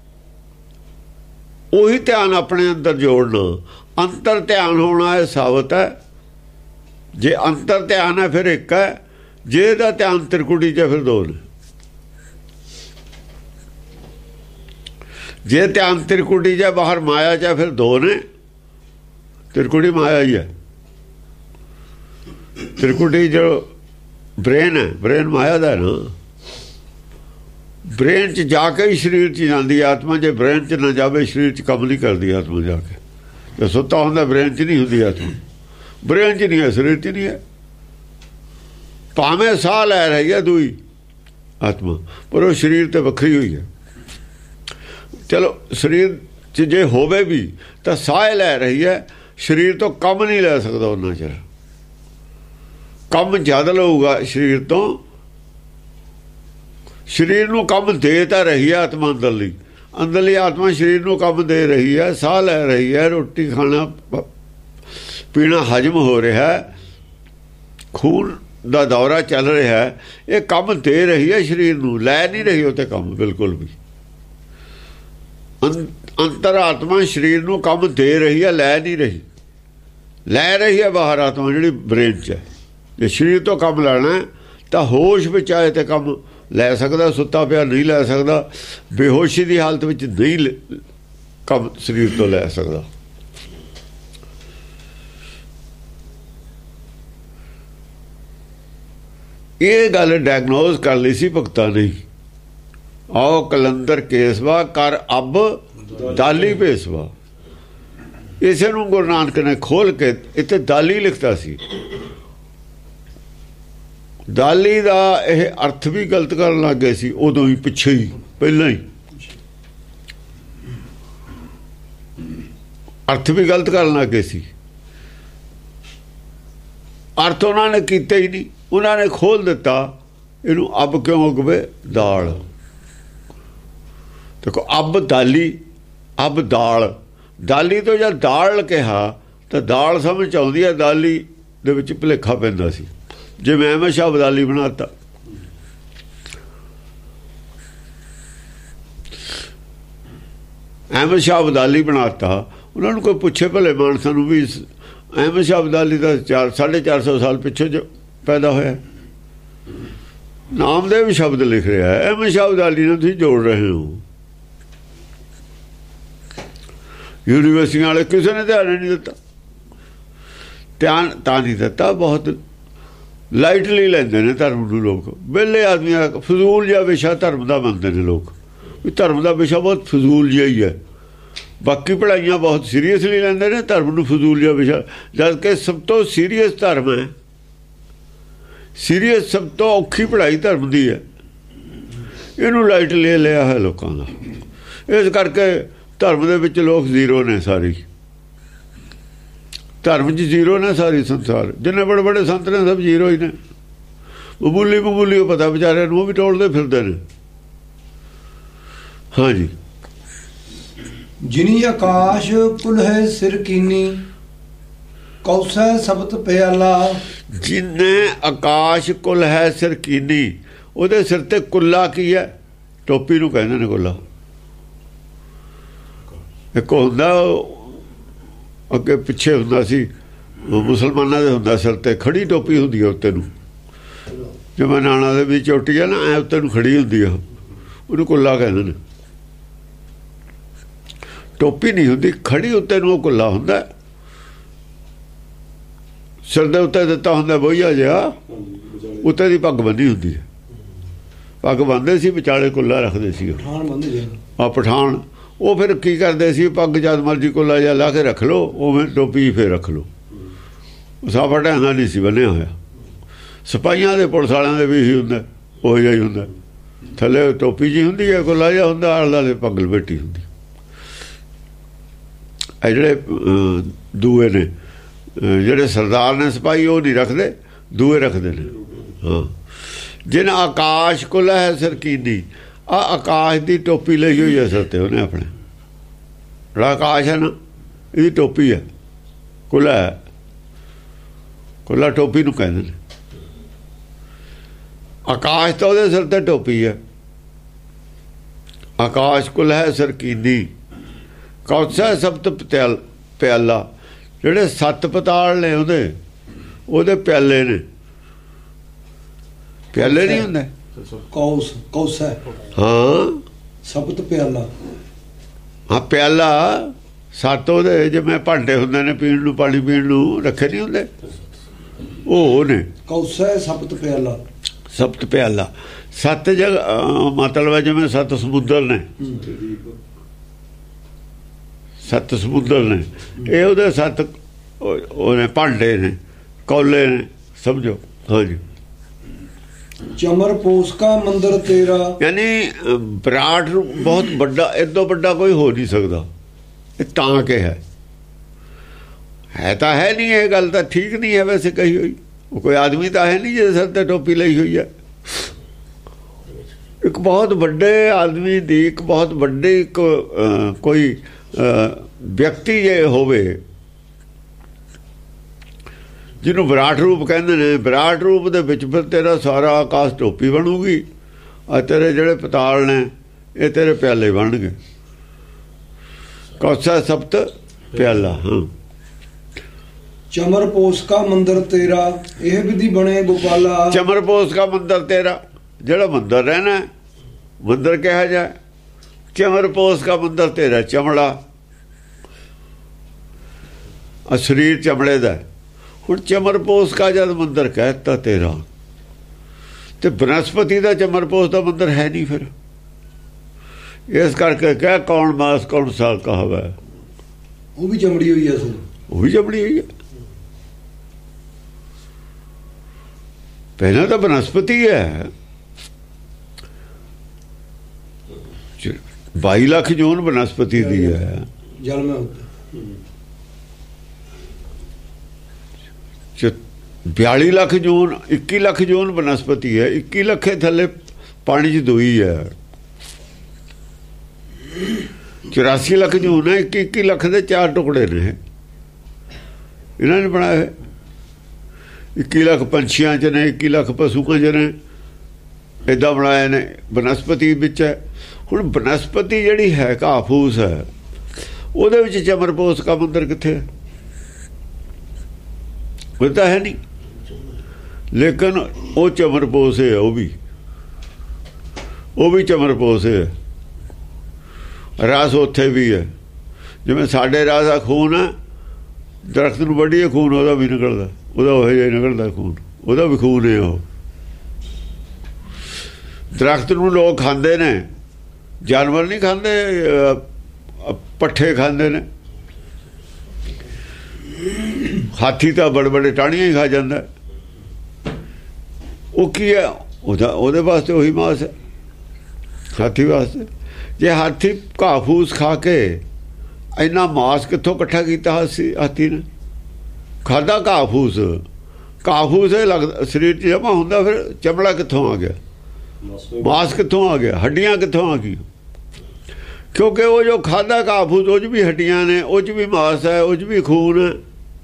ਉਹੀ ਧਿਆਨ ਆਪਣੇ ਅੰਦਰ ਜੋੜਨਾ। ਅੰਤਰ ਧਿਆਨ ਹੋਣਾ ਹੈ ਸਾਬਤ ਹੈ। ਜੇ ਅੰਤਰ ਧਿਆਨ ਹੈ ਫਿਰ ਇੱਕ ਹੈ, ਜੇ ਇਹਦਾ ਧਿਆਨ ਤਿਰਕੁਟੀ 'ਚ ਫਿਰ ਦੋ ਨੇ। ਜੇ ਧਿਆਨ ਤਿਰਕੁਟੀ 'ਚ ਬਾਹਰ ਮਾਇਆ 'ਚ ਫਿਰ ਦੋ ਨੇ। ਤਿਰਕੁਟੀ ਮਾਇਆ ਹੀ ਹੈ। ਤਿਰਕੁਟੀ ਜੋ ਬ੍ਰੇਨ ਹੈ, ਬ੍ਰੇਨ ਮਾਇਆ ਦਾ ਨਾ। ਬ੍ਰੇਨ 'ਚ ਜਾ ਕੇ ਹੀ ਸਰੀਰ 'ਚ ਜਾਂਦੀ ਆਤਮਾ। ਜੇ ਬ੍ਰੇਨ 'ਚ ਨਾ ਜਾਵੇ ਸਰੀਰ 'ਚ ਕੰਮ ਨਹੀਂ ਕਰਦੀ ਆਤਮਾ ਜਾ ਕੇ। ਜੇ ਸੁੱਤਾ ਹੁੰਦਾ ਬ੍ਰੇਨ 'ਚ ਨਹੀਂ ਹੁੰਦੀ ਆਤਮਾ। ਬ੍ਰੇਨ 'ਚ ਨਹੀਂ ਹੈ, ਸਰੀਰ 'ਚ ਨਹੀਂ ਹੈ। ਭਾਵੇਂ ਸਾਹ ਲੈ ਰਹੀ ਹੈ ਦੂਈ ਆਤਮਾ, ਪਰ ਉਹ ਸਰੀਰ ਤੇ ਵੱਖਰੀ ਹੋਈ ਹੈ। ਚਲੋ ਸਰੀਰ 'ਚ ਜੇ ਹੋਵੇ ਵੀ ਤਾਂ ਸਾਹ ਲੈ ਰਹੀ ਹੈ, ਸਰੀਰ ਤੋਂ ਕੰਮ ਨਹੀਂ ਲੈ ਸਕਦਾ ਉਹਨਾਂ ਚਿਰ। ਕੰਮ ਜ਼ਿਆਦਾ ਲਊਗਾ ਸਰੀਰ ਤੋਂ। ਸਰੀਰ ਨੂੰ ਕੰਮ ਦੇ ਤਾਂ ਰਹੀ ਹੈ ਆਤਮਾ ਅੰਦਰਲੀ। ਅੰਦਰਲੀ ਆਤਮਾ ਸਰੀਰ ਨੂੰ ਕੰਮ ਦੇ ਰਹੀ ਹੈ, ਸਾਹ ਲੈ ਰਹੀ ਹੈ, ਰੋਟੀ ਖਾਣਾ ਪੀਣਾ ਹਜਮ ਹੋ ਰਿਹਾ ਹੈ, ਖੂਨ ਦਾ ਦੌਰਾ ਚੱਲ ਰਿਹਾ ਹੈ। ਇਹ ਕੰਮ ਦੇ ਰਹੀ ਹੈ ਸਰੀਰ ਨੂੰ, ਲੈ ਨਹੀਂ ਰਹੀ ਉਹ ਤੇ ਕੰਮ ਬਿਲਕੁਲ ਵੀ। ਅੰਤਰ ਆਤਮਾ ਸਰੀਰ ਨੂੰ ਕੰਮ ਦੇ ਰਹੀ ਹੈ, ਲੈ ਨਹੀਂ ਰਹੀ। ਲੈ ਰਹੀ ਹੈ ਬਾਹਰ ਆਤਮਾ ਜਿਹੜੀ ਬ੍ਰੇਨ 'ਚ ਹੈ। ਜੇ ਸਰੀਰ ਤੋਂ ਕੰਮ ਲੈਣਾ ਤਾਂ ਹੋਸ਼ ਵਿੱਚ ਆਏ ਤੇ ਕੰਮ ਲੈ ਸਕਦਾ, ਸੁੱਤਾ ਪਿਆ ਨਹੀਂ ਲੈ ਸਕਦਾ। ਬੇਹੋਸ਼ੀ ਦੀ ਹਾਲਤ ਵਿੱਚ ਨਹੀਂ ਕੰਮ ਸਰੀਰ ਤੋਂ ਲੈ ਸਕਦਾ। ਇਹ ਗੱਲ ਡਾਇਗਨੋਜ਼ ਕਰ ਲਈ ਸੀ ਭਗਤਾਂ ਨੇ। ਆਓ ਕਲੰਦਰ ਕੇਸਵਾ ਕਰ ਅਬ ਦਾਲੀ ਭੇਸਵਾ। ਇਸੇ ਨੂੰ ਗੁਰੂ ਨਾਨਕ ਨੇ ਖੋਲ ਕੇ ਇੱਥੇ ਦਾਲੀ ਲਿਖਤਾ ਸੀ। ਦਾਲੀ ਦਾ ਇਹ ਅਰਥ ਵੀ ਗਲਤ ਕਰਨ ਲੱਗ ਗਏ ਸੀ ਉਦੋਂ ਹੀ, ਪਿੱਛੇ ਹੀ, ਪਹਿਲਾਂ ਹੀ ਅਰਥ ਵੀ ਗਲਤ ਕਰਨ ਲੱਗ ਗਏ ਸੀ। ਅਰਥ ਉਹਨਾਂ ਨੇ ਕੀਤਾ ਹੀ ਨਹੀਂ, ਉਹਨਾਂ ਨੇ ਖੋਲ ਦਿੱਤਾ ਇਹਨੂੰ। ਅੱਬ ਕਿਉਂ ਉਗਵੇ ਦਾਲ, ਦੇਖੋ ਅੱਬ ਦਾਲੀ, ਅੱਬ ਦਾਲ। ਦਾਲੀ ਤੋਂ ਜਦ ਦਾਲ ਕਿਹਾ ਤਾਂ ਦਾਲ ਸਮਝ ਆਉਂਦੀ ਹੈ, ਦਾਲੀ ਦੇ ਵਿੱਚ ਭੁਲੇਖਾ ਪੈਂਦਾ ਸੀ। ਜਿਵੇਂ ਅਹਿਮਦ ਸ਼ਾਹ ਅਬਦਾਲੀ ਬਣਾਤਾ, ਅਹਿਮਦ ਸ਼ਾਹ ਅਬਦਾਲੀ ਬਣਾਤਾ। ਉਹਨਾਂ ਨੂੰ ਕੋਈ ਪੁੱਛੇ ਭਲੇ ਮਾਨਸਾਂ ਨੂੰ ਵੀ ਅਹਿਮਦ ਸ਼ਾਹ ਅਬਦਾਲੀ ਦਾ 450 ਸਾਲ ਪਿੱਛੇ ਜੋ ਪੈਦਾ ਹੋਇਆ। ਨਾਮਦੇਵ ਸ਼ਬਦ ਲਿਖ ਰਿਹਾ ਹੈ, ਅਹਿਮਦ ਸ਼ਾਹ ਅਬਦਾਲੀ ਨਾਲ ਤੁਸੀਂ ਜੋੜ ਰਹੇ ਹੋ। ਯੂਨੀਵਰਸਿਟੀਆਂ ਵਾਲੇ ਕਿਸੇ ਨੇ ਧਿਆਨ ਨਹੀਂ ਦਿੱਤਾ, ਧਿਆਨ ਤਾਂ ਨਹੀਂ ਦਿੱਤਾ, ਬਹੁਤ ਲਾਈਟਲੀ ਲੈਂਦੇ ਨੇ ਧਰਮ ਨੂੰ ਲੋਕ। ਵਿਹਲੇ ਆਦਮੀਆਂ ਫਜ਼ੂਲ ਜਿਹਾ ਵਿਸ਼ਾ ਧਰਮ ਦਾ ਮੰਨਦੇ ਨੇ ਲੋਕ, ਵੀ ਧਰਮ ਦਾ ਵਿਸ਼ਾ ਬਹੁਤ ਫਜ਼ੂਲ ਜਿਹਾ ਹੀ ਹੈ। ਬਾਕੀ ਪੜ੍ਹਾਈਆਂ ਬਹੁਤ ਸੀਰੀਅਸਲੀ ਲੈਂਦੇ ਨੇ, ਧਰਮ ਨੂੰ ਫਜ਼ੂਲ ਜਿਹਾ ਵਿਸ਼ਾ, ਜਦ ਕਿ ਸਭ ਤੋਂ ਸੀਰੀਅਸ ਧਰਮ ਹੈ। ਸੀਰੀਅਸ ਸਭ ਤੋਂ ਔਖੀ ਪੜ੍ਹਾਈ ਧਰਮ ਦੀ ਹੈ, ਇਹਨੂੰ ਲਾਈਟਲੀ ਲਿਆ ਹੈ ਲੋਕਾਂ ਦਾ। ਇਸ ਕਰਕੇ ਧਰਮ ਦੇ ਵਿੱਚ ਲੋਕ ਜ਼ੀਰੋ ਨੇ, ਸਾਰੀ ਧਰਮ 'ਚ ਜ਼ੀਰੋ ਨੇ, ਸਾਰੀ ਸੰਸਾਰ ਜਿੰਨੇ ਬੜੇ ਬੜੇ ਸੰਤ ਨੇ ਸਭ ਜ਼ੀਰੋ ਹੀ ਨੇ। ਮਾਮੂਲੀ ਪਤਾ ਵਿਚਾਰਿਆਂ ਨੂੰ, ਉਹ ਵੀ ਟੋਲਦੇ ਫਿਰਦੇ ਨੇ। ਹਾਂਜੀ, ਜਿਨੀ ਆਕਾਸ਼ ਕੁਲ ਹੈ ਸਿਰ ਕੀਨੀ, ਕੌਸੈ ਸਬਤ ਪਿਆਲਾ। ਜਿਨੇ ਆਕਾਸ਼ ਕੁਲ ਹੈ ਸਿਰ ਕੀਨੀ, ਉਹਦੇ ਸਿਰ ਤੇ ਕੁੱਲਾ ਕੀ ਹੈ? ਟੋਪੀ ਨੂੰ ਕਹਿੰਦੇ ਨੇ ਕੁੱਲਾ। ਇੱਕ ਹੁੰਦਾ ਅੱਗੇ ਪਿੱਛੇ ਹੁੰਦਾ ਸੀ, ਮੁਸਲਮਾਨਾਂ ਦੇ ਹੁੰਦਾ ਸਿਰ ਤੇ ਖੜੀ ਟੋਪੀ ਹੁੰਦੀ ਹੈ ਉੱਤੇ ਨੂੰ, ਜਿਵੇਂ ਨਾਣਾ ਦੇ ਵੀ ਚੋਟੀ ਹੈ ਨਾ, ਐ ਉੱਤੇ ਨੂੰ ਖੜੀ ਹੁੰਦੀ ਆ, ਉਹਨੂੰ ਕੁੱਲਾ ਕਹਿੰਦੇ ਨੇ। ਟੋਪੀ ਨਹੀਂ ਹੁੰਦੀ, ਖੜੀ ਉੱਤੇ ਨੂੰ ਉਹ ਕੁੱਲਾ ਹੁੰਦਾ। ਸਿਰ ਦੇ ਉੱਤੇ ਦਿੱਤਾ ਹੁੰਦਾ ਬੋਈਆ ਜਿਹਾ, ਉੱਤੇ ਦੀ ਪੱਗ ਬੰਨੀ ਹੁੰਦੀ ਹੈ। ਪੱਗ ਬੰਨਦੇ ਸੀ, ਵਿਚਾਲੇ ਕੁੱਲਾ ਰੱਖਦੇ ਸੀ। ਪਠਾਨ ਉਹ ਫਿਰ ਕੀ ਕਰਦੇ ਸੀ, ਪੱਗ ਜਦ ਮਰਜੀ ਕੁੱਲਾ ਜਿਹਾ ਲਾ ਕੇ ਰੱਖ ਲਓ, ਉਵੇਂ ਟੋਪੀ ਫਿਰ ਰੱਖ ਲਓ। ਸਾਫਾ ਢਾਂਗਾ ਨਹੀਂ ਸੀ ਬੰਨਿਆ ਹੋਇਆ। ਸਿਪਾਹੀਆਂ ਦੇ, ਪੁਲਿਸ ਵਾਲਿਆਂ ਦੇ ਵੀ ਇਹੀ ਹੁੰਦਾ, ਉਹ ਜਿਹਾ ਹੀ ਹੁੰਦਾ। ਥੱਲੇ ਟੋਪੀ ਜਿਹੀ ਹੁੰਦੀ ਹੈ, ਕੁੱਲਾ ਜਿਹਾ ਹੁੰਦਾ, ਆਲੇ ਦੁਆਲੇ ਪੱਗ ਲਪੇਟੀ ਹੁੰਦੀ। ਇਹ ਜਿਹੜੇ ਦੂਏ ਨੇ, ਜਿਹੜੇ ਸਰਦਾਰ ਨੇ ਸਿਪਾਹੀ, ਉਹ ਨਹੀਂ ਰੱਖਦੇ, ਦੂਏ ਰੱਖਦੇ ਨੇ। ਹਾਂ, ਜਿਨ ਆਕਾਸ਼ ਕੁਲ ਹੈ ਸਿਰ ਕੀਨੀ, ਆ ਆਕਾਸ਼ ਦੀ ਟੋਪੀ ਲਈ ਹੋਈ ਹੈ ਸਿਰ ਤੇ ਉਹਨੇ ਆਪਣੇ। ਜਿਹੜਾ ਆਕਾਸ਼ ਹੈ ਨਾ, ਇਹਦੀ ਟੋਪੀ ਹੈ, ਕੁੱਲਾ ਹੈ। ਕੁੱਲਾ ਟੋਪੀ ਨੂੰ ਕਹਿੰਦੇ ਨੇ। ਆਕਾਸ਼ ਤਾਂ ਉਹਦੇ ਸਿਰ ਤੇ ਟੋਪੀ ਹੈ। ਆਕਾਸ਼ ਕੁਲ ਹੈ ਸਿਰ ਕੀਨੀ, ਕੌਸਾ ਸਬਤ ਪਿਆਲਾ। ਜਿਹੜੇ 7 ਪਤਾਲ ਨੇ ਉਹਦੇ ਪਿਆਲੇ ਨੇ। ਪਿਆਲੇ ਨਹੀਂ ਹੁੰਦੇ, ਕੌਸਾ ਹਾਂ, ਸਬਤ ਪਿਆਲਾ। ਹਾਂ, ਪਿਆਲਾ 7 ਉਹਦੇ ਜਿਵੇਂ ਭਾਂਡੇ ਹੁੰਦੇ ਨੇ ਪੀਣ ਨੂੰ, ਪਾਣੀ ਪੀਣ ਨੂੰ ਰੱਖੇ ਨਹੀਂ ਹੁੰਦੇ, ਉਹ ਨੇ। ਕੌਸਾ ਸਬਤ ਪਿਆਲਾ, ਸਬਤ ਪਿਆਲਾ। 7 ਜਗ੍ਹਾ ਮਤਲਬ ਹੈ ਜਿਵੇਂ 7 ਸਮੁੰਦਰ ਨੇ, 7 ਸਮੁੰਦਰ ਨੇ, ਇਹ ਉਹਦੇ 7 ਉਹਨੇ ਭਾਂਡੇ ਨੇ, ਕੌਲੇ ਨੇ, ਸਮਝੋ। ਹਾਂਜੀ, ਚਮਰ ਪੋਸ ਕਾ ਮੰਦਰ ਤੇਰਾ, ਯਾਨੀ ਵਿਰਾਟ ਬਹੁਤ ਵੱਡਾ, ਇਦੋਂ ਵੱਡਾ ਕੋਈ ਹੋ ਨਹੀਂ ਸਕਦਾ। ਇਹ ਤਾਂ ਕਿ ਹੈ ਤਾਂ ਹੈ ਨਹੀਂ। ਇਹ ਗੱਲ ਤਾਂ ਠੀਕ ਨਹੀਂ ਹੈ ਵੈਸੇ ਕਹੀ ਹੋਈ। ਉਹ ਕੋਈ ਆਦਮੀ ਤਾਂ ਹੈ ਨਹੀਂ ਜਿਹਦੇ ਸਿਰ ਤੇ ਟੋਪੀ ਲਈ ਹੋਈ ਹੈ। ਇੱਕ ਬਹੁਤ ਵੱਡੇ ਆਦਮੀ ਦੀ, ਇੱਕ ਬਹੁਤ ਵੱਡੇ ਕੋਈ ਵਿਅਕਤੀ ਜੇ ਹੋਵੇ ਜਿਹਨੂੰ ਵਿਰਾਟ ਰੂਪ ਕਹਿੰਦੇ ਨੇ, ਵਿਰਾਟ ਰੂਪ ਦੇ ਵਿੱਚ ਫਿਰ ਤੇਰਾ ਸਾਰਾ ਆਕਾਸ਼ ਟੋਪੀ ਬਣੂਗੀ, ਆ ਤੇਰੇ ਜਿਹੜੇ ਪਤਾਲ ਨੇ ਇਹ ਤੇਰੇ ਪਿਆਲੇ ਬਣਨਗੇ। ਕੌਸਾ ਸਬਤ ਪਿਆਲਾ। ਹਾਂ, ਚਮਰ ਪੋਸ ਕਾ ਮੰਦਰ ਤੇਰਾ, ਇਹ ਵਿਧੀ ਬਣੇ ਗੋਪਾਲਾ। ਚਮਰ ਪੋਸ ਕਾ ਮੰਦਰ ਤੇਰਾ, ਜਿਹੜਾ ਮੰਦਰ ਰਹਿਣਾ, ਮੰਦਰ ਕਿਹਾ ਜਾਏ। ਚਮਰ ਪੋਸ ਕਾ ਮੰਦਰ ਤੇਰਾ, ਚਮੜਾ, ਆ ਸਰੀਰ ਚਮੜੇ ਦਾ। ਹੁਣ ਚਮਰ ਪੋਸ ਕਾ ਜਦ ਮੰਦਰ ਕਹਿਤਾ ਤੇਰਾ, ਤੇ ਬਨਸਪਤੀ ਦਾ ਚਮਰ ਪੋਸ ਦਾ ਮੰਦਰ ਹੈ ਨਹੀਂ। ਫਿਰ ਇਸ ਕਰਕੇ ਕਹਿ ਕੌਣ ਮਾਸ ਕੌਣ ਸਾਲ ਕਹਾਵੇ, ਉਹ ਵੀ ਚਮੜੀ ਹੋਈ ਹੈ। ਉਹ ਵੀ ਚਮੜੀ ਹੋਈ ਹੈ। ਪਹਿਲਾਂ ਤਾਂ ਬਨਸਪਤੀ ਹੈ। 22 ਲੱਖ ਜੂਨ ਬਨਸਪਤੀ ਦੀ ਹੈ। ਜਲ ਮੈਂ 42 ਲੱਖ ਜੂਨ 21 ਲੱਖ ਜੂਨ ਬਨਸਪਤੀ ਹੈ। 21 ਲੱਖ ਥੱਲੇ ਪਾਣੀ 'ਚ ਦੋਈ ਹੈ। 84 ਲੱਖ ਜੂਨ ਹੈ। 21 ਲੱਖ ਦੇ 4 ਟੁਕੜੇ ਨੇ ਇਹਨਾਂ ਨੇ ਬਣਾਏ। 21 ਲੱਖ ਪੰਛੀਆਂ 'ਚ ਨੇ, 21 ਲੱਖ ਪਸ਼ੂਆਂ 'ਚ ਨੇ, ਏਦਾਂ ਬਣਾਏ ਨੇ। ਬਨਸਪਤੀ ਵਿੱਚ ਹੈ। ਹੁਣ ਬਨਸਪਤੀ ਜਿਹੜੀ ਹੈ ਘਾਹ ਫੂਸ ਹੈ, ਉਹਦੇ ਵਿੱਚ ਚਮਰਪੋਸ਼ ਦਾ ਮੰਦਰ ਕਿੱਥੇ ਹੈ? ਉਹ ਤਾਂ ਹੈ ਨਹੀਂ। ਲੇਕਿਨ ਉਹ ਚਮਰਪੋਸ਼ ਹੈ। ਉਹ ਵੀ ਚਮਰਪੋਸ਼ ਹੈ। ਰਸ ਉੱਥੇ ਵੀ ਹੈ। ਜਿਵੇਂ ਸਾਡੇ ਰਸ ਦਾ ਖੂਨ ਹੈ, ਦਰਖਤ ਨੂੰ ਵੱਢੀਏ ਖੂਨ ਉਹਦਾ ਵੀ ਨਿਕਲਦਾ, ਉਹਦਾ ਉਹ ਜਿਹਾ ਨਿਕਲਦਾ ਖੂਨ, ਉਹਦਾ ਵੀ ਖੂਨ ਹੈ। ਉਹ ਦਰਖਤ ਨੂੰ ਲੋਕ ਖਾਂਦੇ ਨੇ, ਜਾਨਵਰ ਨਹੀਂ ਖਾਂਦੇ, ਪੱਠੇ ਖਾਂਦੇ ਨੇ। ਹਾਥੀ ਤਾਂ ਬੜੇ ਬੜੇ ਟਾਹਣੀਆਂ ਹੀ ਖਾ ਜਾਂਦਾ। ਉਹ ਕੀ ਹੈ? ਉਹਦੇ ਵਾਸਤੇ ਉਹੀ ਮਾਸ ਹੈ ਹਾਥੀ ਵਾਸਤੇ। ਜੇ ਹਾਥੀ ਘਾਹ ਫੂਸ ਖਾ ਕੇ ਇੰਨਾ ਮਾਸ ਕਿੱਥੋਂ ਇਕੱਠਾ ਕੀਤਾ ਹਾਥੀ ਨੇ? ਖਾਧਾ ਘਾਹ ਫੂਸ ਇਹ ਲੱਗਦਾ ਸਰੀਰ 'ਚ ਜਮ੍ਹਾਂ ਹੁੰਦਾ। ਫਿਰ ਚਮੜਾ ਕਿੱਥੋਂ ਆ ਗਿਆ? ਮਾਸ ਕਿੱਥੋਂ ਆ ਗਿਆ? ਹੱਡੀਆਂ ਕਿੱਥੋਂ ਆ ਗਈਆਂ? ਕਿਉਂਕਿ ਉਹ ਜੋ ਖਾਧਾ ਘਾਹ ਫੂਸ ਉਹ 'ਚ ਵੀ ਹੱਡੀਆਂ ਨੇ, ਉਹ 'ਚ ਵੀ ਮਾਸ ਹੈ, ਉਹ 'ਚ ਵੀ ਖੂਨ ਹੈ।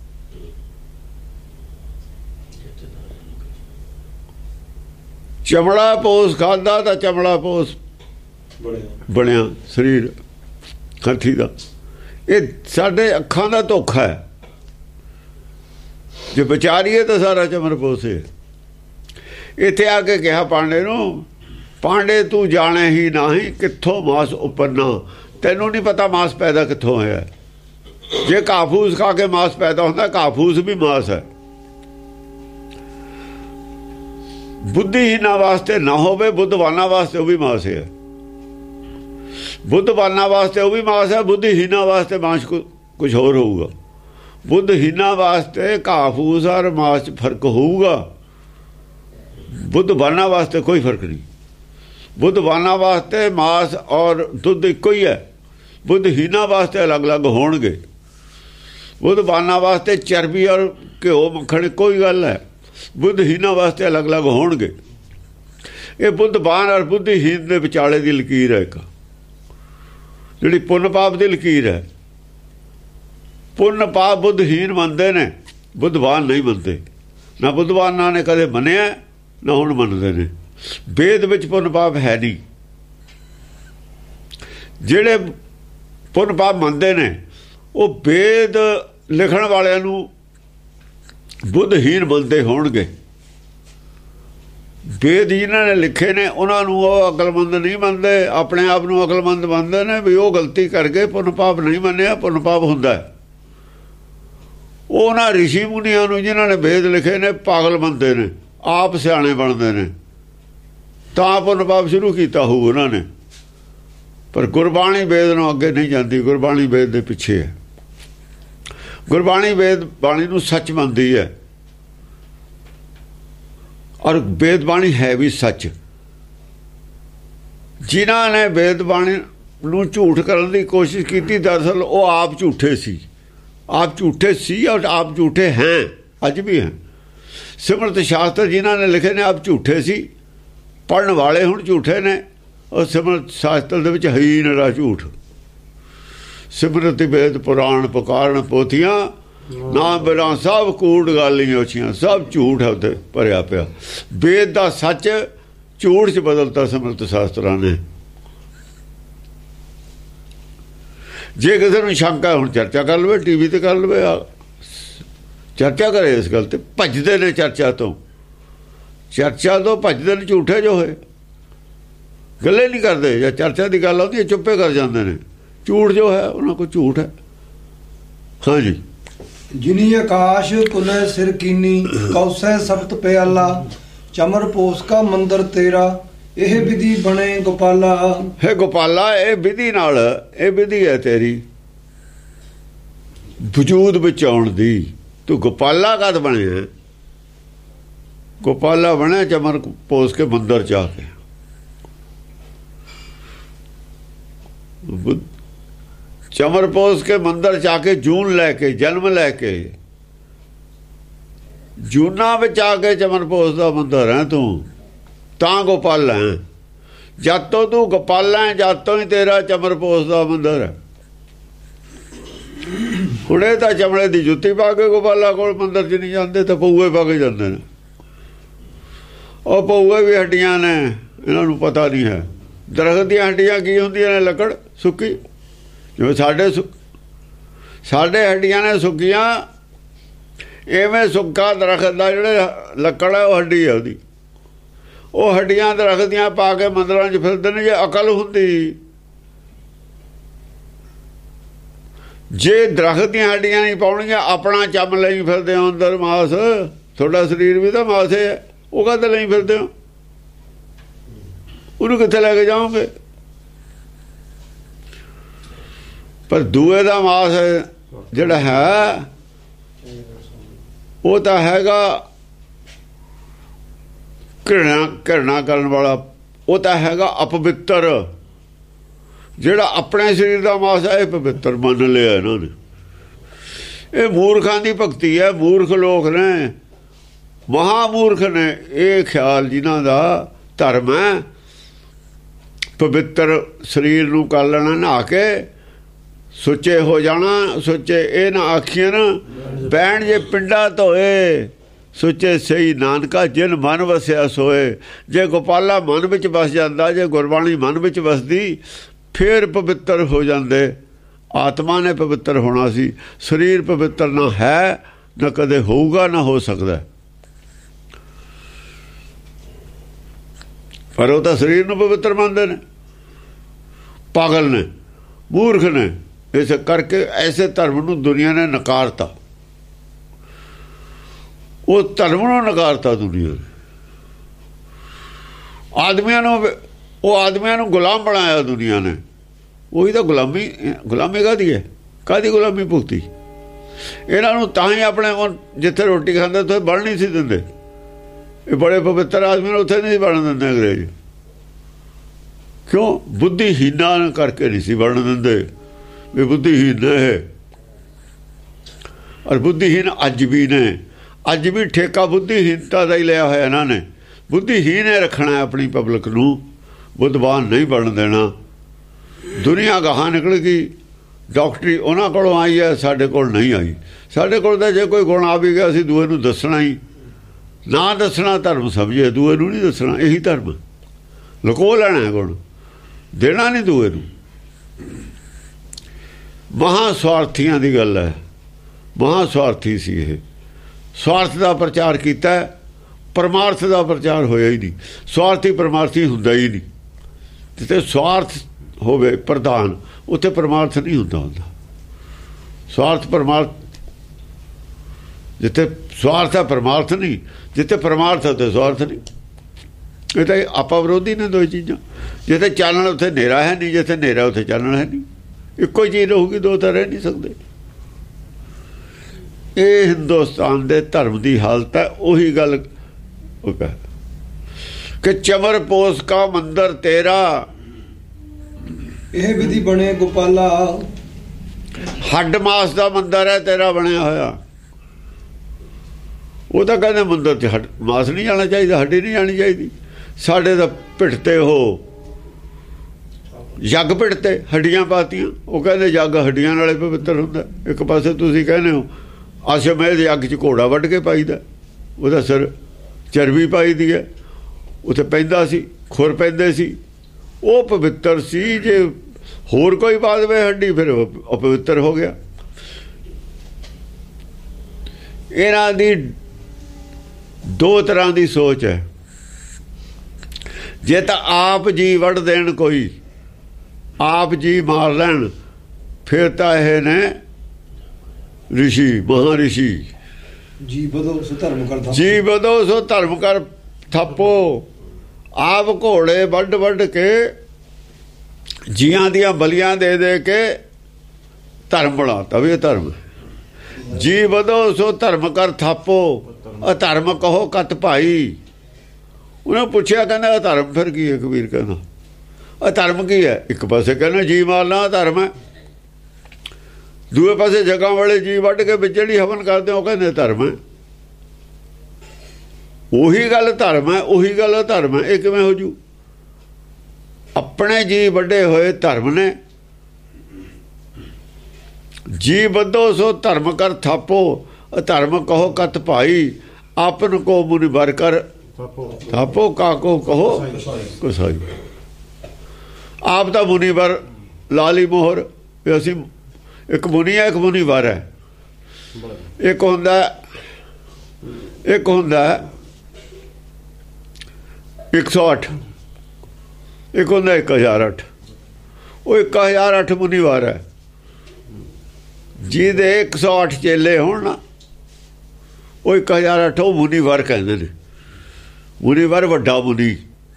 ਚਮੜਾ ਪੋਸ ਖਾਧਾ ਤਾਂ ਚਮੜਾ ਪੋਸ ਬਣਿਆ ਸਰੀਰ ਹਾਥੀ ਦਾ। ਇਹ ਸਾਡੇ ਅੱਖਾਂ ਦਾ ਧੋਖਾ ਹੈ। ਜੇ ਵਿਚਾਰੀਏ ਤਾਂ ਸਾਰਾ ਚਮਰਪੋਸ਼ ਹੈ। ਇੱਥੇ ਆ ਕੇ ਕਿਹਾ ਪਾਂਡੇ ਨੂੰ, ਪਾਂਡੇ ਤੂੰ ਜਾਣੇ ਹੀ ਨਹੀਂ ਕਿੱਥੋਂ ਮਾਸ ਉਪਰਨਾ। ਤੈਨੂੰ ਨਹੀਂ ਪਤਾ ਮਾਸ ਪੈਦਾ ਕਿੱਥੋਂ ਹੋਇਆ। ਜੇ ਕਾਫੂਸ ਖਾ ਕੇ ਮਾਸ ਪੈਦਾ ਹੁੰਦਾ, ਕਾਫੂਸ ਵੀ ਮਾਸ ਹੈ। ਬੁੱਧੀਹੀਨਾਂ ਵਾਸਤੇ ਨਾ ਹੋਵੇ, ਬੁੱਧਵਾਨਾਂ ਵਾਸਤੇ ਉਹ ਵੀ ਮਾਸ ਹੈ। ਬੁੱਧਵਾਨਾਂ ਵਾਸਤੇ ਉਹ ਵੀ ਮਾਸ ਹੈ, ਬੁੱਧੀਹੀਨਾਂ ਵਾਸਤੇ ਮਾਸ ਕੁਝ ਹੋਰ ਹੋਊਗਾ। ਬੁੱਧਹੀਨਾਂ ਵਾਸਤੇ ਕਾਫੂਸ ਔਰ ਮਾਸ 'ਚ ਫਰਕ ਹੋਊਗਾ। ਬੁੱਧਵਾਨਾਂ ਵਾਸਤੇ ਕੋਈ ਫਰਕ ਨਹੀਂ। ਬੁੱਧਵਾਨਾਂ ਵਾਸਤੇ ਮਾਸ ਔਰ ਦੁੱਧ ਇੱਕੋ ਹੀ ਹੈ। ਬੁੱਧਹੀਨਾਂ ਵਾਸਤੇ ਅਲੱਗ-ਅਲੱਗ ਹੋਣਗੇ। ਬੁੱਧਵਾਨਾਂ ਵਾਸਤੇ ਚਰਬੀ ਔਰ ਘਿਓ ਮੱਖਣ ਕੋਈ ਗੱਲ ਹੈ। ਬੁੱਧਹੀਨਾਂ ਵਾਸਤੇ ਅਲੱਗ-ਅਲੱਗ ਹੋਣਗੇ। ਇਹ ਬੁੱਧਵਾਨ ਔਰ ਬੁੱਧੀਹੀਨ ਦੇ ਵਿਚਾਲੇ ਦੀ ਲਕੀਰ ਹੈ, ਇੱਕ ਜਿਹੜੀ ਪੁੰਨ ਪਾਪ ਦੀ ਲਕੀਰ ਹੈ। ਪੁੰਨ ਪਾਪ ਬੁੱਧਹੀਨ ਮੰਨਦੇ ਨੇ, ਬੁੱਧਵਾਨ ਨਹੀਂ ਮੰਨਦੇ। ਨਾ ਬੁੱਧਵਾਨਾਂ ਨੇ ਕਦੇ ਮੰਨਿਆ, ਨਾ ਹੁਣ ਮੰਨਦੇ ਨੇ। ਵੇਦ ਵਿੱਚ ਪੁੰਨ ਪਾਪ ਹੈ ਨਹੀਂ। ਜਿਹੜੇ ਪੁੰਨ ਪਾਪ ਮੰਨਦੇ ਨੇ ਉਹ ਵੇਦ ਲਿਖਣ ਵਾਲਿਆਂ ਨੂੰ ਬੁੱਧਹੀਨ ਮੰਨਦੇ ਹੋਣਗੇ। ਵੇਦ ਜਿਨ੍ਹਾਂ ਨੇ ਲਿਖੇ ਨੇ ਉਹਨਾਂ ਨੂੰ ਉਹ ਅਕਲਮੰਦ ਨਹੀਂ ਮੰਨਦੇ, ਆਪਣੇ ਆਪ ਨੂੰ ਅਕਲਮੰਦ ਮੰਨਦੇ ਨੇ ਵੀ ਉਹ ਗਲਤੀ ਕਰਕੇ ਪੁੰਨ ਪਾਪ ਨਹੀਂ ਮੰਨਿਆ, ਪੁੰਨ ਪਾਪ ਹੁੰਦਾ। ਉਹਨਾਂ ਰਿਸ਼ੀ ਮੁਨੀਆਂ ਨੂੰ ਜਿਨ੍ਹਾਂ ਨੇ ਵੇਦ ਲਿਖੇ ਨੇ ਪਾਗਲ ਮੰਨਦੇ ਨੇ, ਆਪ ਸਿਆਣੇ ਬਣਦੇ ਨੇ, ਤਾਂ ਪੁੰਨ ਪਾਪ ਸ਼ੁਰੂ ਕੀਤਾ ਹੋਊ ਉਹਨਾਂ ਨੇ। ਪਰ ਗੁਰਬਾਣੀ ਵੇਦ ਨੂੰ ਅੱਗੇ ਨਹੀਂ ਜਾਂਦੀ, ਗੁਰਬਾਣੀ ਵੇਦ ਦੇ ਪਿੱਛੇ ਹੈ। ਗੁਰਬਾਣੀ ਵੇਦ ਬਾਣੀ ਨੂੰ ਸੱਚ ਮੰਨਦੀ ਹੈ, ਔਰ ਵੇਦ ਬਾਣੀ ਹੈ ਵੀ ਸੱਚ। ਜਿਨ੍ਹਾਂ ਨੇ ਵੇਦ ਬਾਣੀ ਨੂੰ ਝੂਠ ਕਰਨ ਦੀ ਕੋਸ਼ਿਸ਼ ਕੀਤੀ, ਦਰਅਸਲ ਉਹ ਆਪ ਝੂਠੇ ਸੀ। ਆਪ ਝੂਠੇ ਸੀ ਔਰ ਆਪ ਝੂਠੇ ਹੈ, ਅੱਜ ਵੀ ਹੈ। ਸਿਮਰਤ ਸ਼ਾਸਤਰ ਜਿਨ੍ਹਾਂ ਨੇ ਲਿਖੇ ਨੇ ਆਪ ਝੂਠੇ ਸੀ, ਪੜ੍ਹਨ ਵਾਲੇ ਹੁਣ ਝੂਠੇ ਨੇ। ਔਰ ਸਿਮਰਤ ਸ਼ਾਸਤਰ ਦੇ ਵਿੱਚ ਹੈ ਹੀ ਨਿਰਾ ਝੂਠ। ਸਿਮਰਤ ਵੇਦ ਪੁਰਾਣ ਪੁਕਾਰਨ ਪੋਥੀਆਂ, ਨਾਮ ਬਿਨਾਂ ਸਭ ਕੂੜ ਗਾਲੀਆਂ ਉੱਚੀਆਂ, ਸਭ ਝੂਠ ਹੈ ਉੱਥੇ ਭਰਿਆ ਪਿਆ। ਵੇਦ ਦਾ ਸੱਚ ਝੂਠ 'ਚ ਬਦਲਤਾ ਸਿਮਰਤ ਸ਼ਾਸਤਰਾਂ ਨੇ। ਜੇ ਕਿਸੇ ਨੂੰ ਸ਼ੰਕਾ, ਹੁਣ ਚਰਚਾ ਕਰ ਲਵੇ, ਟੀਵੀ ਤੇ ਕਰ ਲਵੇ, ਚਰਚਾ ਕਰੇ ਇਸ ਗੱਲ ਤੇ। ਭੱਜਦੇ ਨੇ ਚਰਚਾ ਤੋਂ ਭੱਜਦੇ ਨੇ, ਝੂਠੇ ਜੋ ਹੋਏ ਗੱਲੇ ਨਹੀਂ ਕਰਦੇ। ਜਾਂ ਚਰਚਾ ਦੀ ਗੱਲ ਆਉਂਦੀ ਹੈ ਚੁੱਪੇ ਕਰ ਜਾਂਦੇ ਨੇ। ਝੂਠ ਜੋ ਹੈ ਉਹਨਾਂ ਕੋਲ ਝੂਠ ਹੈ। ਹਾਂਜੀ। ਜਿਨੀ ਆਕਾਸ਼ ਕੁਲੇ ਸਿਰ ਕੀਨੀ, ਕੌਸੈ ਸਬਤ ਪਿਆਲਾ, ਚਮਰ ਪੋਸ ਕਾ ਮੰਦਰ ਤੇਰਾ, ਇਹ ਵਿਧੀ ਬਣੇ ਗੋਪਾਲਾ। ਹੈ ਗੋਪਾਲਾ, ਇਹ ਵਿਧੀ ਨਾਲ, ਇਹ ਵਿਧੀ ਹੈ ਤੇਰੀ। ਵਜੂਦ ਵਿੱਚ ਆਉਣ ਦੀ। ਤੂੰ ਗੋਪਾਲਾ ਕਦ ਬਣਿਆ? ਗੋਪਾਲਾ ਬਣਿਆ ਚਮਰ ਪੋਸ ਕੇ ਮੰਦਰ ਚ ਆ ਕੇ। ਚਮਰ ਪੋਸ ਕੇ ਮੰਦਰ ਚ ਆ ਕੇ ਜੂਨ ਲੈ ਕੇ, ਜਨਮ ਲੈ ਕੇ, ਜੂਨਾ ਵਿੱਚ ਆ ਕੇ ਚਮਰ ਪੋਸ ਦਾ ਮੰਦਰ ਹੈ ਤੂੰ, ਤਾਂ ਗੋਪਾਲਾ ਹੈ। ਜਦ ਤੋਂ ਤੂੰ ਗੋਪਾਲਾ ਹੈ, ਜਦ ਤੋਂ ਹੀ ਤੇਰਾ ਚਮਰ ਪੋਸ ਦਾ ਮੰਦਰ ਹੈ। ਹੁਣੇ ਤਾਂ ਚਮੜੇ ਦੀ ਜੁੱਤੀ ਪਾ ਕੇ ਗੋਪਾਲਾ ਕੋਲ ਮੰਦਰ ਚ ਨਹੀਂ ਜਾਂਦੇ, ਤਾਂ ਪਊਏ ਪਾ ਕੇ ਜਾਂਦੇ ਨੇ। ਉਹ ਪਊਏ ਵੀ ਹੱਡੀਆਂ ਨੇ, ਇਹਨਾਂ ਨੂੰ ਪਤਾ ਨਹੀਂ ਹੈ। ਦਰਖਤ ਦੀਆਂ ਹੱਡੀਆਂ ਕੀ ਹੁੰਦੀਆਂ ਨੇ? ਲੱਕੜ ਸੁੱਕੀ। ਜਿਵੇਂ ਸਾਡੇ ਹੱਡੀਆਂ ਨੇ ਸੁੱਕੀਆਂ, ਐਵੇਂ ਸੁੱਕਾ ਦਰਖਤ ਦਾ ਜਿਹੜਾ ਲੱਕੜ ਹੈ ਉਹ ਹੱਡੀ ਹੈ ਉਹਦੀ। ਉਹ ਹੱਡੀਆਂ ਦਰਖਤ ਦੀਆਂ ਪਾ ਕੇ ਮੰਦਰਾਂ 'ਚ ਫਿਰਦੇ ਨੇ। ਜੇ ਅਕਲ ਹੁੰਦੀ, ਜੇ ਦਰਖਤ ਦੀਆਂ ਹੱਡੀਆਂ ਨਹੀਂ ਪਾਉਣਗੀਆਂ, ਆਪਣਾ ਚੰਮ ਲਈ ਫਿਰਦੇ ਹੋ ਅੰਦਰ ਮਾਸ। ਤੁਹਾਡਾ ਸਰੀਰ ਵੀ ਤਾਂ ਮਾਸ ਹੈ, ਉਹ ਕਾਹਦੇ ਲਈ ਫਿਰਦੇ ਹੋ? ਉਹਨੂੰ ਕਿੱਥੇ ਲੈ ਕੇ ਜਾਓਗੇ? ਪਰ ਦੂਏ ਦਾ ਮਾਸ ਜਿਹੜਾ ਹੈ ਉਹ ਤਾਂ ਹੈਗਾ ਘਿਰਣਾ ਕਰਨ ਵਾਲਾ। ਉਹ ਤਾਂ ਹੈਗਾ ਅਪਵਿੱਤਰ। ਜਿਹੜਾ ਆਪਣੇ ਸਰੀਰ ਦਾ ਮਾਸ ਹੈ ਇਹ ਪਵਿੱਤਰ ਮੰਨ ਲਿਆ ਇਹਨਾਂ ਨੇ। ਇਹ ਮੂਰਖਾਂ ਦੀ ਭਗਤੀ ਹੈ। ਮੂਰਖ ਲੋਕ ਨੇ, ਮਹਾਮੂਰਖ ਨੇ। ਇਹ ਖਿਆਲ ਜਿਨ੍ਹਾਂ ਦਾ ਧਰਮ ਹੈ ਪਵਿੱਤਰ ਸਰੀਰ ਨੂੰ ਕਰ ਲੈਣਾ, ਨਹਾ ਕੇ ਸੁੱਚੇ ਹੋ ਜਾਣਾ। ਸੁੱਚੇ ਇਹ ਨਾ ਆਖੀਏ ਨਾ, ਬੈਣ ਜੇ ਪਿੰਡਾ ਧੋਏ ਸੁੱਚੇ ਸਹੀ ਨਾਨਕਾ, ਜਿਨ ਮਨ ਵਸਿਆ ਸੋਏ। ਜੇ ਗੋਪਾਲਾ ਮਨ ਵਿੱਚ ਵਸ ਜਾਂਦਾ, ਜੇ ਗੁਰਬਾਣੀ ਮਨ ਵਿੱਚ ਵਸਦੀ, ਫਿਰ ਪਵਿੱਤਰ ਹੋ ਜਾਂਦੇ। ਆਤਮਾ ਨੇ ਪਵਿੱਤਰ ਹੋਣਾ ਸੀ। ਸਰੀਰ ਪਵਿੱਤਰ ਨਾ ਹੈ, ਨਾ ਕਦੇ ਹੋਊਗਾ, ਨਾ ਹੋ ਸਕਦਾ। ਪਰ ਉਹ ਤਾਂ ਸਰੀਰ ਨੂੰ ਪਵਿੱਤਰ ਮੰਨਦੇ ਨੇ। ਪਾਗਲ ਨੇ, ਮੂਰਖ ਨੇ। ਇਸ ਕਰਕੇ ਐਸੇ ਧਰਮ ਨੂੰ ਦੁਨੀਆ ਨੇ ਨਕਾਰਤਾ। ਉਹ ਧਰਮ ਨੂੰ ਨਕਾਰਤਾ ਦੁਨੀਆ ਨੇ। ਆਦਮੀਆਂ ਨੂੰ ਗੁਲਾਮ ਬਣਾਇਆ ਦੁਨੀਆ ਨੇ। ਉਹੀ ਤਾਂ ਗੁਲਾਮੀ ਕਾਹਦੀ ਹੈ? ਕਾਹਦੀ ਗੁਲਾਮੀ ਭੁਗਤੀ? ਇਹਨਾਂ ਨੂੰ ਤਾਂ ਹੀ ਆਪਣੇ ਜਿੱਥੇ ਰੋਟੀ ਖਾਂਦੇ ਉੱਥੇ ਬਣ ਨਹੀਂ ਸੀ ਦਿੰਦੇ। ਇਹ ਬੜੇ ਪਵਿੱਤਰ ਆਦਮੀ ਨੂੰ ਉੱਥੇ ਨਹੀਂ ਬਣਨ ਦਿੰਦੇ ਅੰਗਰੇਜ਼। ਕਿਉਂ? ਬੁੱਧੀਹੀਨਾਂ ਕਰਕੇ ਨਹੀਂ ਸੀ ਬਣਨ ਦਿੰਦੇ। ਵੀ ਬੁੱਧੀਹੀਨ ਹੈ। ਔਰ ਬੁੱਧੀਹੀਨ ਅੱਜ ਵੀ ਨੇ। ਅੱਜ ਵੀ ਠੇਕਾ ਬੁੱਧੀਹੀਨਤਾ ਦਾ ਹੀ ਲਿਆ ਹੋਇਆ ਇਹਨਾਂ ਨੇ। ਬੁੱਧੀਹੀਨ ਹੀ ਰੱਖਣਾ ਆਪਣੀ ਪਬਲਿਕ ਨੂੰ, ਬੁੱਧਵਾਨ ਨਹੀਂ ਬਣਨ ਦੇਣਾ। ਦੁਨੀਆ ਗਾਹਾਂ ਨਿਕਲ ਗਈ। ਡਾਕਟਰੀ ਉਹਨਾਂ ਕੋਲੋਂ ਆਈ ਹੈ, ਸਾਡੇ ਕੋਲ ਨਹੀਂ ਆਈ। ਸਾਡੇ ਕੋਲ ਤਾਂ ਜੇ ਕੋਈ ਗੁਣ ਆ ਵੀ ਗਿਆ, ਅਸੀਂ ਦੂਏ ਨੂੰ ਦੱਸਣਾ ਹੀ। ਨਾ ਦੱਸਣਾ ਧਰਮ ਸਮਝੇ, ਦੂਏ ਨੂੰ ਨਹੀਂ ਦੱਸਣਾ। ਇਹੀ ਧਰਮ। ਲੁਕੋ ਲੈਣਾ ਗੁਣ, ਦੇਣਾ ਨਹੀਂ ਦੂਏ ਨੂੰ। ਮਹਾਂ ਸਵਾਰਥੀਆਂ ਦੀ ਗੱਲ ਹੈ। ਮਹਾਂ ਸਵਾਰਥੀ ਸੀ ਇਹ। ਸਵਾਰਥ ਦਾ ਪ੍ਰਚਾਰ ਕੀਤਾ, ਪਰਮਾਰਥ ਦਾ ਪ੍ਰਚਾਰ ਹੋਇਆ ਹੀ ਨਹੀਂ। ਸਵਾਰਥੀ ਪਰਮਾਰਥੀ ਹੁੰਦਾ ਹੀ ਨਹੀਂ। ਜਿੱਥੇ ਸਵਾਰਥ ਹੋਵੇ ਪ੍ਰਧਾਨ, ਉੱਥੇ ਪਰਮਾਰਥ ਨਹੀਂ ਹੁੰਦਾ। ਸਵਾਰਥ ਪਰਮਾਰਥ, ਜਿੱਥੇ ਸਵਾਰਥ ਹੈ ਪਰਮਾਰਥ ਨਹੀਂ, ਜਿੱਥੇ ਪਰਮਾਰਥ ਹੈ ਤੇ ਸਵਾਰਥ ਨਹੀਂ। ਇਹ ਤਾਂ ਆਪਾ ਵਿਰੋਧੀ ਨੇ ਦੋ ਚੀਜ਼ਾਂ। ਜਿੱਥੇ ਚਾਨਣ ਉੱਥੇ ਹਨੇਰਾ ਹੈ ਨਹੀਂ, ਜਿੱਥੇ ਹਨੇਰਾ ਉੱਥੇ ਚਾਨਣ ਹੈ ਨਹੀਂ। ਇੱਕੋ ਹੀ ਚੀਜ਼ ਰਹੂਗੀ, ਦੋ ਤਾਂ ਰਹਿ ਨਹੀਂ ਸਕਦੇ। ਇਹ ਹਿੰਦੁਸਤਾਨ ਦੇ ਧਰਮ ਦੀ ਹਾਲਤ ਹੈ। ਉਹੀ ਗੱਲ ਉਹ ਕਹੇ ਕਿ ਚਮਰ ਪੋਸ ਕਾ ਮੰਦਰ ਤੇਰਾ, ਇਹ ਵਿਧੀ ਬਣੇ ਗੋਪਾਲਾ। ਹੱਡ ਮਾਸ ਦਾ ਮੰਦਰ ਹੈ ਤੇਰਾ ਬਣਿਆ ਹੋਇਆ। ਉਹ ਤਾਂ ਕਹਿੰਦੇ ਮੰਦਰ 'ਚ ਹੱਡ ਮਾਸ ਨਹੀਂ ਜਾਣਾ ਚਾਹੀਦਾ, ਹੱਡੀ ਨਹੀਂ ਜਾਣੀ ਚਾਹੀਦੀ। ਸਾਡੇ ਤਾਂ ਪਿੱਟਤੇ ਉਹ ਜੱਗ ਪਿੱਟਤੇ, ਹੱਡੀਆਂ ਪਾਤੀਆਂ। ਉਹ ਕਹਿੰਦੇ ਜੱਗ ਹੱਡੀਆਂ ਨਾਲੇ ਪਵਿੱਤਰ ਹੁੰਦਾ। ਇੱਕ ਪਾਸੇ ਤੁਸੀਂ ਕਹਿੰਦੇ ਹੋ ਅਸ਼ਮੇਧ ਜੱਗ 'ਚ ਘੋੜਾ ਵੱਢ ਕੇ ਪਾਈਦਾ, ਉਹਦਾ ਸਿਰ ਚਰਬੀ ਪਾਈ ਦੀ ਹੈ। ਉੱਥੇ ਪੈਂਦਾ ਸੀ, ਖੁਰ ਪੈਂਦੇ ਸੀ, ਉਹ ਪਵਿੱਤਰ ਸੀ। ਜੇ ਹੋਰ ਕੋਈ ਪਾ ਦੇਵੇ ਹੱਡੀ, ਫਿਰ ਅਪਵਿੱਤਰ ਹੋ ਗਿਆ। ਇਹਨਾਂ ਦੀ ਦੋ ਤਰ੍ਹਾਂ ਦੀ ਸੋਚ ਹੈ। ਜੇ ਤਾਂ ਆਪ ਜੀ ਵੱਢ ਦੇਣ, ਕੋਈ ਆਪ ਜੀ ਮਾਰ ਲੈਣ, ਫਿਰ ਤਾਂ ਇਹ ਨੇ ਰਿਸ਼ੀ, ਮਹਾਂ ਰਿਸ਼ੀ। ਜੀ ਬਦੋ ਸੋ ਧਰਮ ਕਰ ਥਾਪੋ। ਜੀ ਬਦੋ ਸੋ ਧਰਮ ਕਰ ਥਾਪੋ। ਆਪ ਘੋੜੇ ਵੱਢ ਵੱਢ ਕੇ, ਜੀਆਂ ਦੀਆਂ ਬਲੀਆਂ ਦੇ ਦੇ ਕੇ ਧਰਮ ਬਣਾਤਾ। ਵੀ ਇਹ ਧਰਮ। ਜੀ ਵਧੋ ਸੋ ਧਰਮ ਕਰ ਥਾਪੋ, ਅਧਰਮ ਕਹੋ ਕਤ ਭਾਈ। ਉਹਨੇ ਪੁੱਛਿਆ, ਕਹਿੰਦਾ ਅਧਰਮ ਫਿਰ ਕੀ ਹੈ? ਕਬੀਰ ਕਹਿੰਦਾ ਅਧਰਮ ਕੀ ਹੈ? ਇੱਕ ਪਾਸੇ ਕਹਿੰਦਾ ਜੀ ਮਾਰਨਾ ਅਧਰਮ ਹੈ, ਦੂਏ ਪਾਸੇ ਜਗ੍ਹਾ ਵਾਲੇ ਜੀ ਵੱਢ ਕੇ ਵਿੱਚ ਜਿਹੜੀ ਹਵਨ ਕਰਦੇ ਉਹ ਕਹਿੰਦੇ ਧਰਮ ਹੈ। ਉਹੀ ਗੱਲ ਧਰਮ ਹੈ, ਉਹੀ ਗੱਲ ਧਰਮ ਹੈ। ਇਹ ਕਿਵੇਂ ਹੋ ਜੂ? ਆਪਣੇ ਜੀ ਵੱਡੇ ਹੋਏ ਧਰਮ ਨੇ। ਜੀ ਵਧੋ ਸੋ ਧਰਮ ਕਰ ਥਾਪੋ, ਅਧਰਮ ਕਹੋ ਕਤ ਭਾਈ। ਆਪਨ ਕੋ ਮੁਨਿ ਵਰ ਕਰ ਥਾਪੋ, ਕਾਕੋ ਕਹੋ ਕਸਾਈ। ਆਪ ਦਾ ਮੁਨੀ ਵਰ ਲਾਲੀ ਮੋਹਰ ਵੀ ਅਸੀਂ ਇੱਕ ਮੁਨੀ ਹੈ, ਇੱਕ ਮੁਨੀ ਵਰ ਹੈ। ਇੱਕ ਹੁੰਦਾ 108, ਇੱਕ ਹੁੰਦਾ 1008। ਉਹ 1008 ਮੁਨੀ ਵਰ ਹੈ। ਜਿਹਦੇ 108 ਚੇਲੇ ਹੋਣ ਨਾ, ਉਹ 1008 ਉਹ ਮੁਨੀ ਵਰ ਕਹਿੰਦੇ ਨੇ। ਮੁਨੀ ਵਰ ਵੱਡਾ ਮੁਨੀ।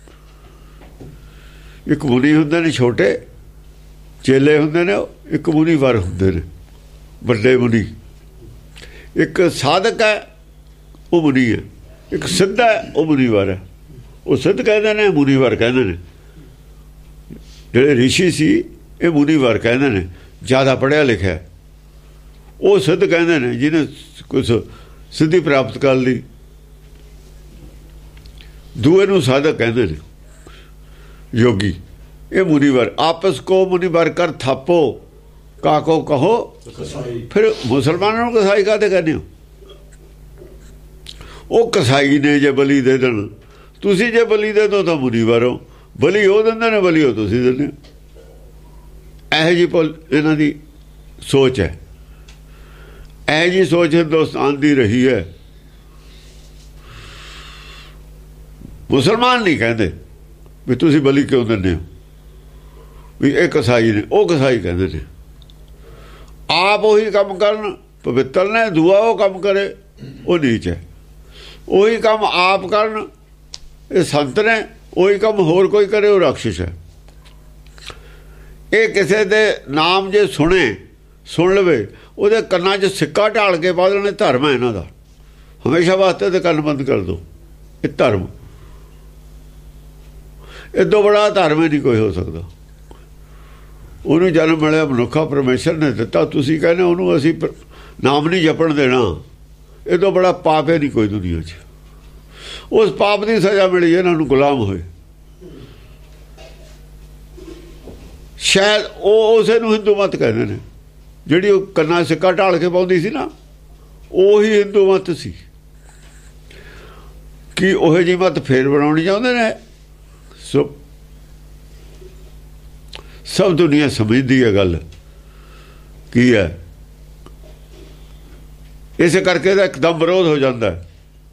ਇੱਕ ਮੁਨੀ ਹੁੰਦੇ ਨੇ ਛੋਟੇ ਚੇਲੇ ਹੁੰਦੇ ਨੇ, ਇੱਕ ਮੁਨੀ ਵਰ ਹੁੰਦੇ ਨੇ ਵੱਡੇ ਮੁਨੀ। ਇੱਕ ਸਾਧਕ ਹੈ ਉਹ ਮੁਨੀ ਹੈ, ਇੱਕ ਸਿੱਧਾ ਹੈ ਉਹ ਮੁਨੀ ਵਰ ਹੈ। ਉਹ ਸਿੱਧ ਕਹਿੰਦੇ ਨੇ, ਮੁਨੀ ਵਰ ਕਹਿੰਦੇ ਨੇ। ਜਿਹੜੇ ਰਿਸ਼ੀ ਸੀ ਇਹ ਮੁਨੀ ਵਰ ਕਹਿੰਦੇ ਨੇ, ਜ਼ਿਆਦਾ ਪੜ੍ਹਿਆ ਲਿਖਿਆ। ਉਹ ਸਿੱਧ ਕਹਿੰਦੇ ਨੇ ਜਿਹਨੇ ਕੁਛ ਸਿੱਧੀ ਪ੍ਰਾਪਤ ਕਰ ਲਈ। ਦੂਏ ਨੂੰ ਸਾਧਕ ਕਹਿੰਦੇ ਨੇ, ਯੋਗੀ। ਇਹ ਮੁਨੀਵਰ। ਆਪਸ ਕੋ ਮੁਨੀਵਰ ਕਰ ਥਾਪੋ, ਕਾਕੋ ਕਹੋ ਫਿਰ ਮੁਸਲਮਾਨਾਂ ਨੂੰ ਕਸਾਈ ਕਾਹਦੇ ਕਹਿੰਦੇ ਹੋ? ਉਹ ਕਸਾਈ ਨੇ ਜੇ ਬਲੀ ਦੇ ਦੇਣ, ਤੁਸੀਂ ਜੇ ਬਲੀ ਦੇ ਦੋ ਤਾਂ ਮੁਨੀਵਰ ਹੋ। ਬਲੀ ਉਹ ਦਿੰਦੇ ਨੇ, ਬਲੀ ਉਹ ਤੁਸੀਂ ਦਿੰਦੇ। ਇਹੋ ਜਿਹੀ ਇਹਨਾਂ ਦੀ ਸੋਚ ਹੈ। ਇਹੋ ਜਿਹੀ ਸੋਚ ਹਿੰਦੁਸਤਾਨ ਦੀ ਰਹੀ ਹੈ। ਮੁਸਲਮਾਨ ਨਹੀਂ ਕਹਿੰਦੇ ਵੀ ਤੁਸੀਂ ਬਲੀ ਕਿਉਂ ਦਿੰਦੇ ਹੋ, ਵੀ ਇਹ ਕਸਾਈ ਨੇ। ਉਹ ਕਸਾਈ ਕਹਿੰਦੇ ਨੇ। ਆਪ ਉਹੀ ਕੰਮ ਕਰਨ ਪਵਿੱਤਰ ਨੇ, ਦੂਆ ਉਹ ਕੰਮ ਕਰੇ ਉਹ ਨੀਚ ਹੈ। ਉਹੀ ਕੰਮ ਆਪ ਕਰਨ ਇਹ ਸੰਤ ਨੇ, ਉਹੀ ਕੰਮ ਹੋਰ ਕੋਈ ਕਰੇ ਉਹ ਰਾਖਸ਼ ਹੈ। ਇਹ ਕਿਸੇ ਦੇ ਨਾਮ ਜੇ ਸੁਣ ਲਵੇ, ਉਹਦੇ ਕੰਨਾਂ 'ਚ ਸਿੱਕਾ ਢਾਲ ਕੇ ਪਾ ਦੇਣੇ, ਧਰਮ ਹੈ ਇਹਨਾਂ ਦਾ। ਹਮੇਸ਼ਾ ਵਾਸਤੇ ਤੇ ਕੰਨ ਬੰਦ ਕਰ ਦਿਓ। ਇਹ ਧਰਮ, ਇਦੋਂ ਬੜਾ ਧਰਮ ਹੀ ਨਹੀਂ ਕੋਈ ਹੋ ਸਕਦਾ। ਉਹਨੂੰ ਜਨਮ ਮਿਲਿਆ ਮਨੁੱਖਾ ਪਰਮੇਸ਼ਰ ਨੇ ਦਿੱਤਾ, ਤੁਸੀਂ ਕਹਿੰਦੇ ਉਹਨੂੰ ਅਸੀਂ ਨਾਮ ਨਹੀਂ ਜਪਣ ਦੇਣਾ। ਇਦੋਂ ਬੜਾ ਪਾਪ ਹੈ ਨਹੀਂ ਕੋਈ ਦੁਨੀਆ 'ਚ। ਉਸ ਪਾਪ ਦੀ ਸਜ਼ਾ ਮਿਲੀ ਇਹਨਾਂ ਨੂੰ, ਗੁਲਾਮ ਹੋਏ। ਸ਼ਾਇਦ ਉਹ ਉਸੇ ਨੂੰ ਹਿੰਦੂ ਮਤ ਕਹਿੰਦੇ ਨੇ। ਜਿਹੜੀ ਉਹ ਕੰਨਾਂ ਸਿੱਕਾ ਢਾਲ ਕੇ ਪਾਉਂਦੀ ਸੀ ਨਾ, ਉਹੀ ਹਿੰਦੂ ਮਤ ਸੀ। ਕੀ ਉਹੋ ਜਿਹੀ ਮਤ ਫੇਰ ਬਣਾਉਣੀ ਚਾਹੁੰਦੇ ਨੇ? ਸਭ ਦੁਨੀਆ ਸਮਝਦੀ ਹੈ ਗੱਲ ਕੀ ਹੈ। ਇਸੇ ਕਰਕੇ ਇਹਦਾ ਇੱਕਦਮ ਵਿਰੋਧ ਹੋ ਜਾਂਦਾ ਹੈ।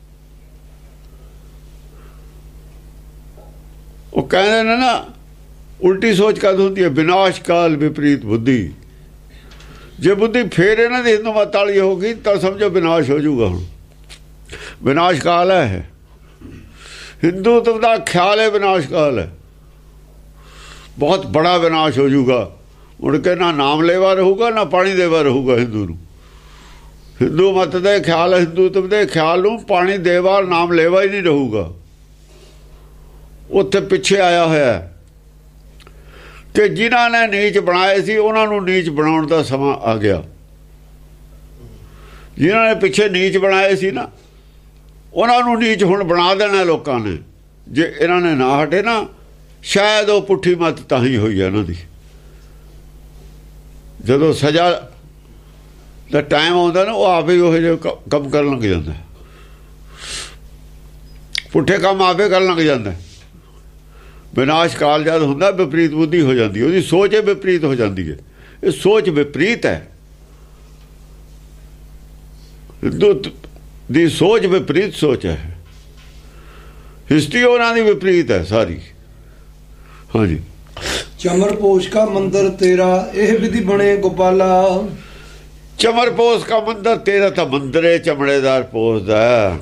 ਉਹ ਕਹਿੰਦੇ ਨੇ ਨਾ, ਉਲਟੀ ਸੋਚ ਕਦ ਹੁੰਦੀ ਹੈ? ਵਿਨਾਸ਼ ਕਾਲ ਵਿਪਰੀਤ ਬੁੱਧੀ। ਜੇ ਬੁੱਧੀ ਫੇਰ ਇਹਨਾਂ ਦੀ ਹਿੰਦੂ ਮਤ ਵਾਲੀ ਹੋ ਗਈ ਤਾਂ ਸਮਝੋ ਵਿਨਾਸ਼ ਹੋ ਜਾਊਗਾ। ਹੁਣ ਵਿਨਾਸ਼ ਕਾਲ ਹੈ। ਹਿੰਦੂਤਵ ਦਾ ਖਿਆਲ ਹੈ ਵਿਨਾਸ਼ ਕਾਲ ਹੈ। ਬਹੁਤ ਬੜਾ ਵਿਨਾਸ਼ ਹੋ ਜਾਊਗਾ। ਮੁੜ ਕੇ ਨਾ ਨਾਮ ਲੈਵਾ ਰਹੂਗਾ, ਨਾ ਪਾਣੀ ਦੇਵਾ ਰਹੂਗਾ ਹਿੰਦੂ ਨੂੰ। ਹਿੰਦੂ ਮਤ ਦੇ ਖਿਆਲ, ਹਿੰਦੂਤਵ ਦੇ ਖਿਆਲ ਨੂੰ ਪਾਣੀ ਦੇਵਾ, ਨਾਮ ਲੈਵਾ ਹੀ ਨਹੀਂ ਰਹੂਗਾ। ਉੱਥੇ ਪਿੱਛੇ ਆਇਆ ਹੋਇਆ ਕਿ ਜਿਨ੍ਹਾਂ ਨੇ ਨੀਚ ਬਣਾਏ ਸੀ ਉਹਨਾਂ ਨੂੰ ਨੀਚ ਬਣਾਉਣ ਦਾ ਸਮਾਂ ਆ ਗਿਆ। ਜਿਨ੍ਹਾਂ ਨੇ ਪਿੱਛੇ ਨੀਚ ਬਣਾਏ ਸੀ ਨਾ, ਉਹਨਾਂ ਨੂੰ ਨੀਚ ਹੁਣ ਬਣਾ ਦੇਣਾ ਲੋਕਾਂ ਨੇ। ਜੇ ਇਹਨਾਂ ਨੇ ਨਾ ਹਟੇ ਨਾ, ਸ਼ਾਇਦ ਉਹ ਪੁੱਠੀ ਮੱਤ ਤਾਂ ਹੀ ਹੋਈ ਹੈ ਇਹਨਾਂ ਦੀ। ਜਦੋਂ ਸਜ਼ਾ ਦਾ ਟਾਈਮ ਆਉਂਦਾ ਨਾ, ਉਹ ਆਪ ਹੀ ਉਹੋ ਜਿਹੇ ਕੰਮ ਕਰਨ ਲੱਗ ਜਾਂਦਾ। ਪੁੱਠੇ ਕੰਮ ਆਪੇ ਕਰਨ ਲੱਗ ਜਾਂਦਾ। ਵਿਨਾਸ਼ ਕਾਲ ਜਦ ਹੁੰਦਾ, ਵਿਪਰੀਤ ਬੁੱਧੀ ਹੋ ਜਾਂਦੀ। ਉਹਦੀ ਸੋਚ ਵਿਪਰੀਤ ਹੋ ਜਾਂਦੀ ਹੈ। ਇਹ ਸੋਚ ਵਿਪਰੀਤ ਹੈ। ਹਿੰਦੂ ਦੀ ਸੋਚ ਵਿਪਰੀਤ ਸੋਚ ਹੈ। ਹਿਸਟਰੀ ਉਹਨਾਂ ਦੀ ਵਿਪਰੀਤ ਹੈ ਸਾਰੀ। ਹਾਂਜੀ। ਚਮਰ ਪੋਸ਼ ਕਾ ਮੰਦਰ ਤੇਰਾ, ਇਹ ਵਿਧੀ ਬਣੇ ਗੋਪਾਲਾ। ਚਮਰ ਪੋਸ਼ ਕਾ ਮੰਦਰ ਤੇਰਾ ਤਾਂ ਮੰਦਰ ਹੈ ਚਮੜੇਦਾਰ ਪੋਸ਼ ਦਾ।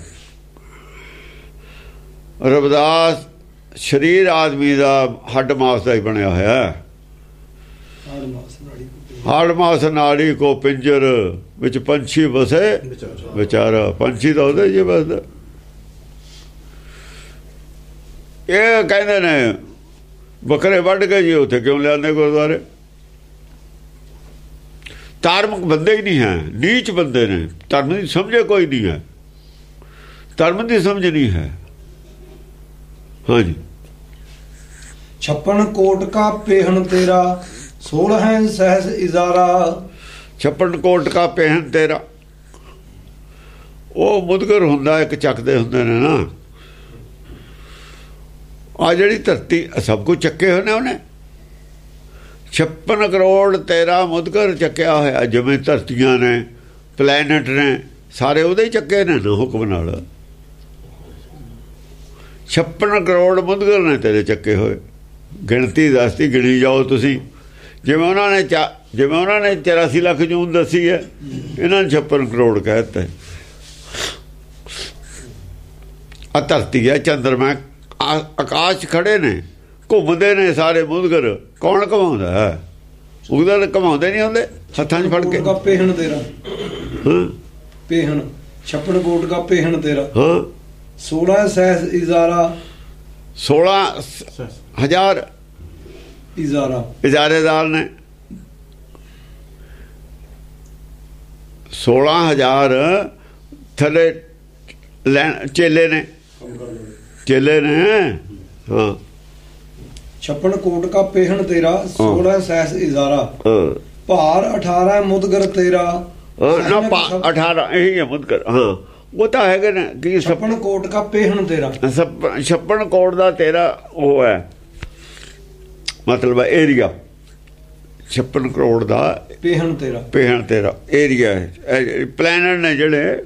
ਰਵਿਦਾਸ ਸਰੀਰ ਆਦਮੀ ਦਾ ਹੱਡ ਮਾਸ ਦਾ ਹੀ ਬਣਿਆ ਹੋਇਆ। ਹਾੜ ਮਾਸ ਨਾੜੀ ਕੋ ਪਿੰਜਰ ਵਿੱਚ ਪੰਛੀ ਵਸੇ ਵਿਚਾਰਾ। ਪੰਛੀ ਤਾਂ ਉਹਦੇ ਜੀ ਬਸਦਾ। ਇਹ ਕਹਿੰਦੇ ਨੇ ਬੱਕਰੇ ਵੱਢ ਕੇ ਜੀ ਉੱਥੇ ਕਿਉਂ ਲਿਆਂਦੇ ਗੁਰਦੁਆਰੇ? ਧਾਰਮਿਕ ਬੰਦੇ ਹੀ ਨਹੀਂ ਹੈ, ਨੀਚ ਬੰਦੇ ਨੇ। ਧਰਮ ਦੀ ਸਮਝੇ ਕੋਈ ਨਹੀਂ ਹੈ, ਧਰਮ ਦੀ ਸਮਝ ਨਹੀਂ ਹੈ। ਹਾਂਜੀ। 56 ਕੋਟ ਕਾ ਪਹਿਣ ਤੇਰਾ 16 ਸਹਿਸ ਇਜ਼ਾਰਾ। 56 ਕੋਟ ਕਾ ਪਹਿਣ ਤੇਰਾ, ਉਹ ਮੁਦਗਰ ਹੁੰਦਾ, ਇੱਕ ਚੱਕਦੇ ਹੁੰਦੇ ਨੇ ਨਾ। ਆ ਜਿਹੜੀ ਧਰਤੀ ਸਭ ਕੁਝ ਚੱਕੇ ਹੋਏ ਨੇ ਉਹਨੇ। 56 ਕਰੋੜ ਤੇਰਾ ਮੁਦਗਰ ਚੱਕਿਆ ਹੋਇਆ। ਜਿਵੇਂ ਧਰਤੀਆਂ ਨੇ, ਪਲੈਨਟ ਨੇ, ਸਾਰੇ ਉਹਦੇ ਹੀ ਚੱਕੇ ਨੇ ਨਾ ਹੁਕਮ ਨਾਲ। 56 ਕਰੋੜ ਮੁਦਗਰ ਨੇ ਤੇਰੇ ਚੱਕੇ ਹੋਏ। ਗਿਣਤੀ ਦੱਸਤੀ, ਗਿਣੀ ਜਾਓ ਤੁਸੀਂ। ਜਿਵੇਂ ਉਹਨਾਂ ਨੇ 84 ਲੱਖ ਜੂਨ ਦੱਸੀ ਹੈ, ਇਹਨਾਂ ਨੇ 56 ਕਰੋੜ ਕਹਿ ਦਿੱਤਾ। ਆ ਧਰਤੀ ਹੈ, ਚੰਦਰਮਾ, ਆਕਾਸ਼ ਖੜੇ ਨੇ, ਘੁੰਮਦੇ ਨੇ ਸਾਰੇ ਮੁਦਗਰ। ਕੌਣ ਘਮਾਉਂਦਾ ਹੈ? ਉਹਦਾ ਘਮਾਉਂਦੇ ਨਹੀਂ ਹੁੰਦੇ ਹੱਥਾਂ 'ਚ ਫੜ ਕੇ। ਪਹਿਣ ਤੇਰਾ, ਹਾਂ ਪਹਿਣ 56 ਕੋਟ ਕਾ ਪਹਿਣ ਤੇਰਾ। ਹਾਂ 16 ਸਹਿਸ ਇਜ਼ਾਰਾ। 16,000 ਇਜ਼ਾਰਾ, ਇਜ਼ਾਰੇਦਾਰ ਨੇ। 16,000 ਥੱਲੇ ਚੇਲੇ ਨੇ, ਚੇਲੇ ਨੇ। ਹਾਂ 56 ਕੋਟ ਕਾ ਪਹਿਣ ਤੇਰਾ 16 ਸਹਿਸ ਇਜ਼ਾਰਾ। ਭਾਰ 18 ਮੁਦਗਰ ਤੇਰਾ। ਨਾ 18 ਇਹੀ ਹੈ ਮੁਦਗਰ। ਹਾਂ ਉਹ ਤਾਂ ਹੈਗੇ ਨੇ ਕਿ 56 ਕੋਟ ਕਾ ਪਹਿਣ ਤੇਰਾ। 56 ਕੋਟ ਦਾ ਤੇਰਾ ਉਹ ਹੈ, ਮਤਲਬ ਏਰੀਆ। 56 ਕਰੋੜ ਦਾ ਪਹਿਣ ਤੇਰਾ, ਪਹਿਣ ਤੇਰਾ ਏਰੀਆ ਹੈ। ਪਲੈਨਟ ਨੇ ਜਿਹੜੇ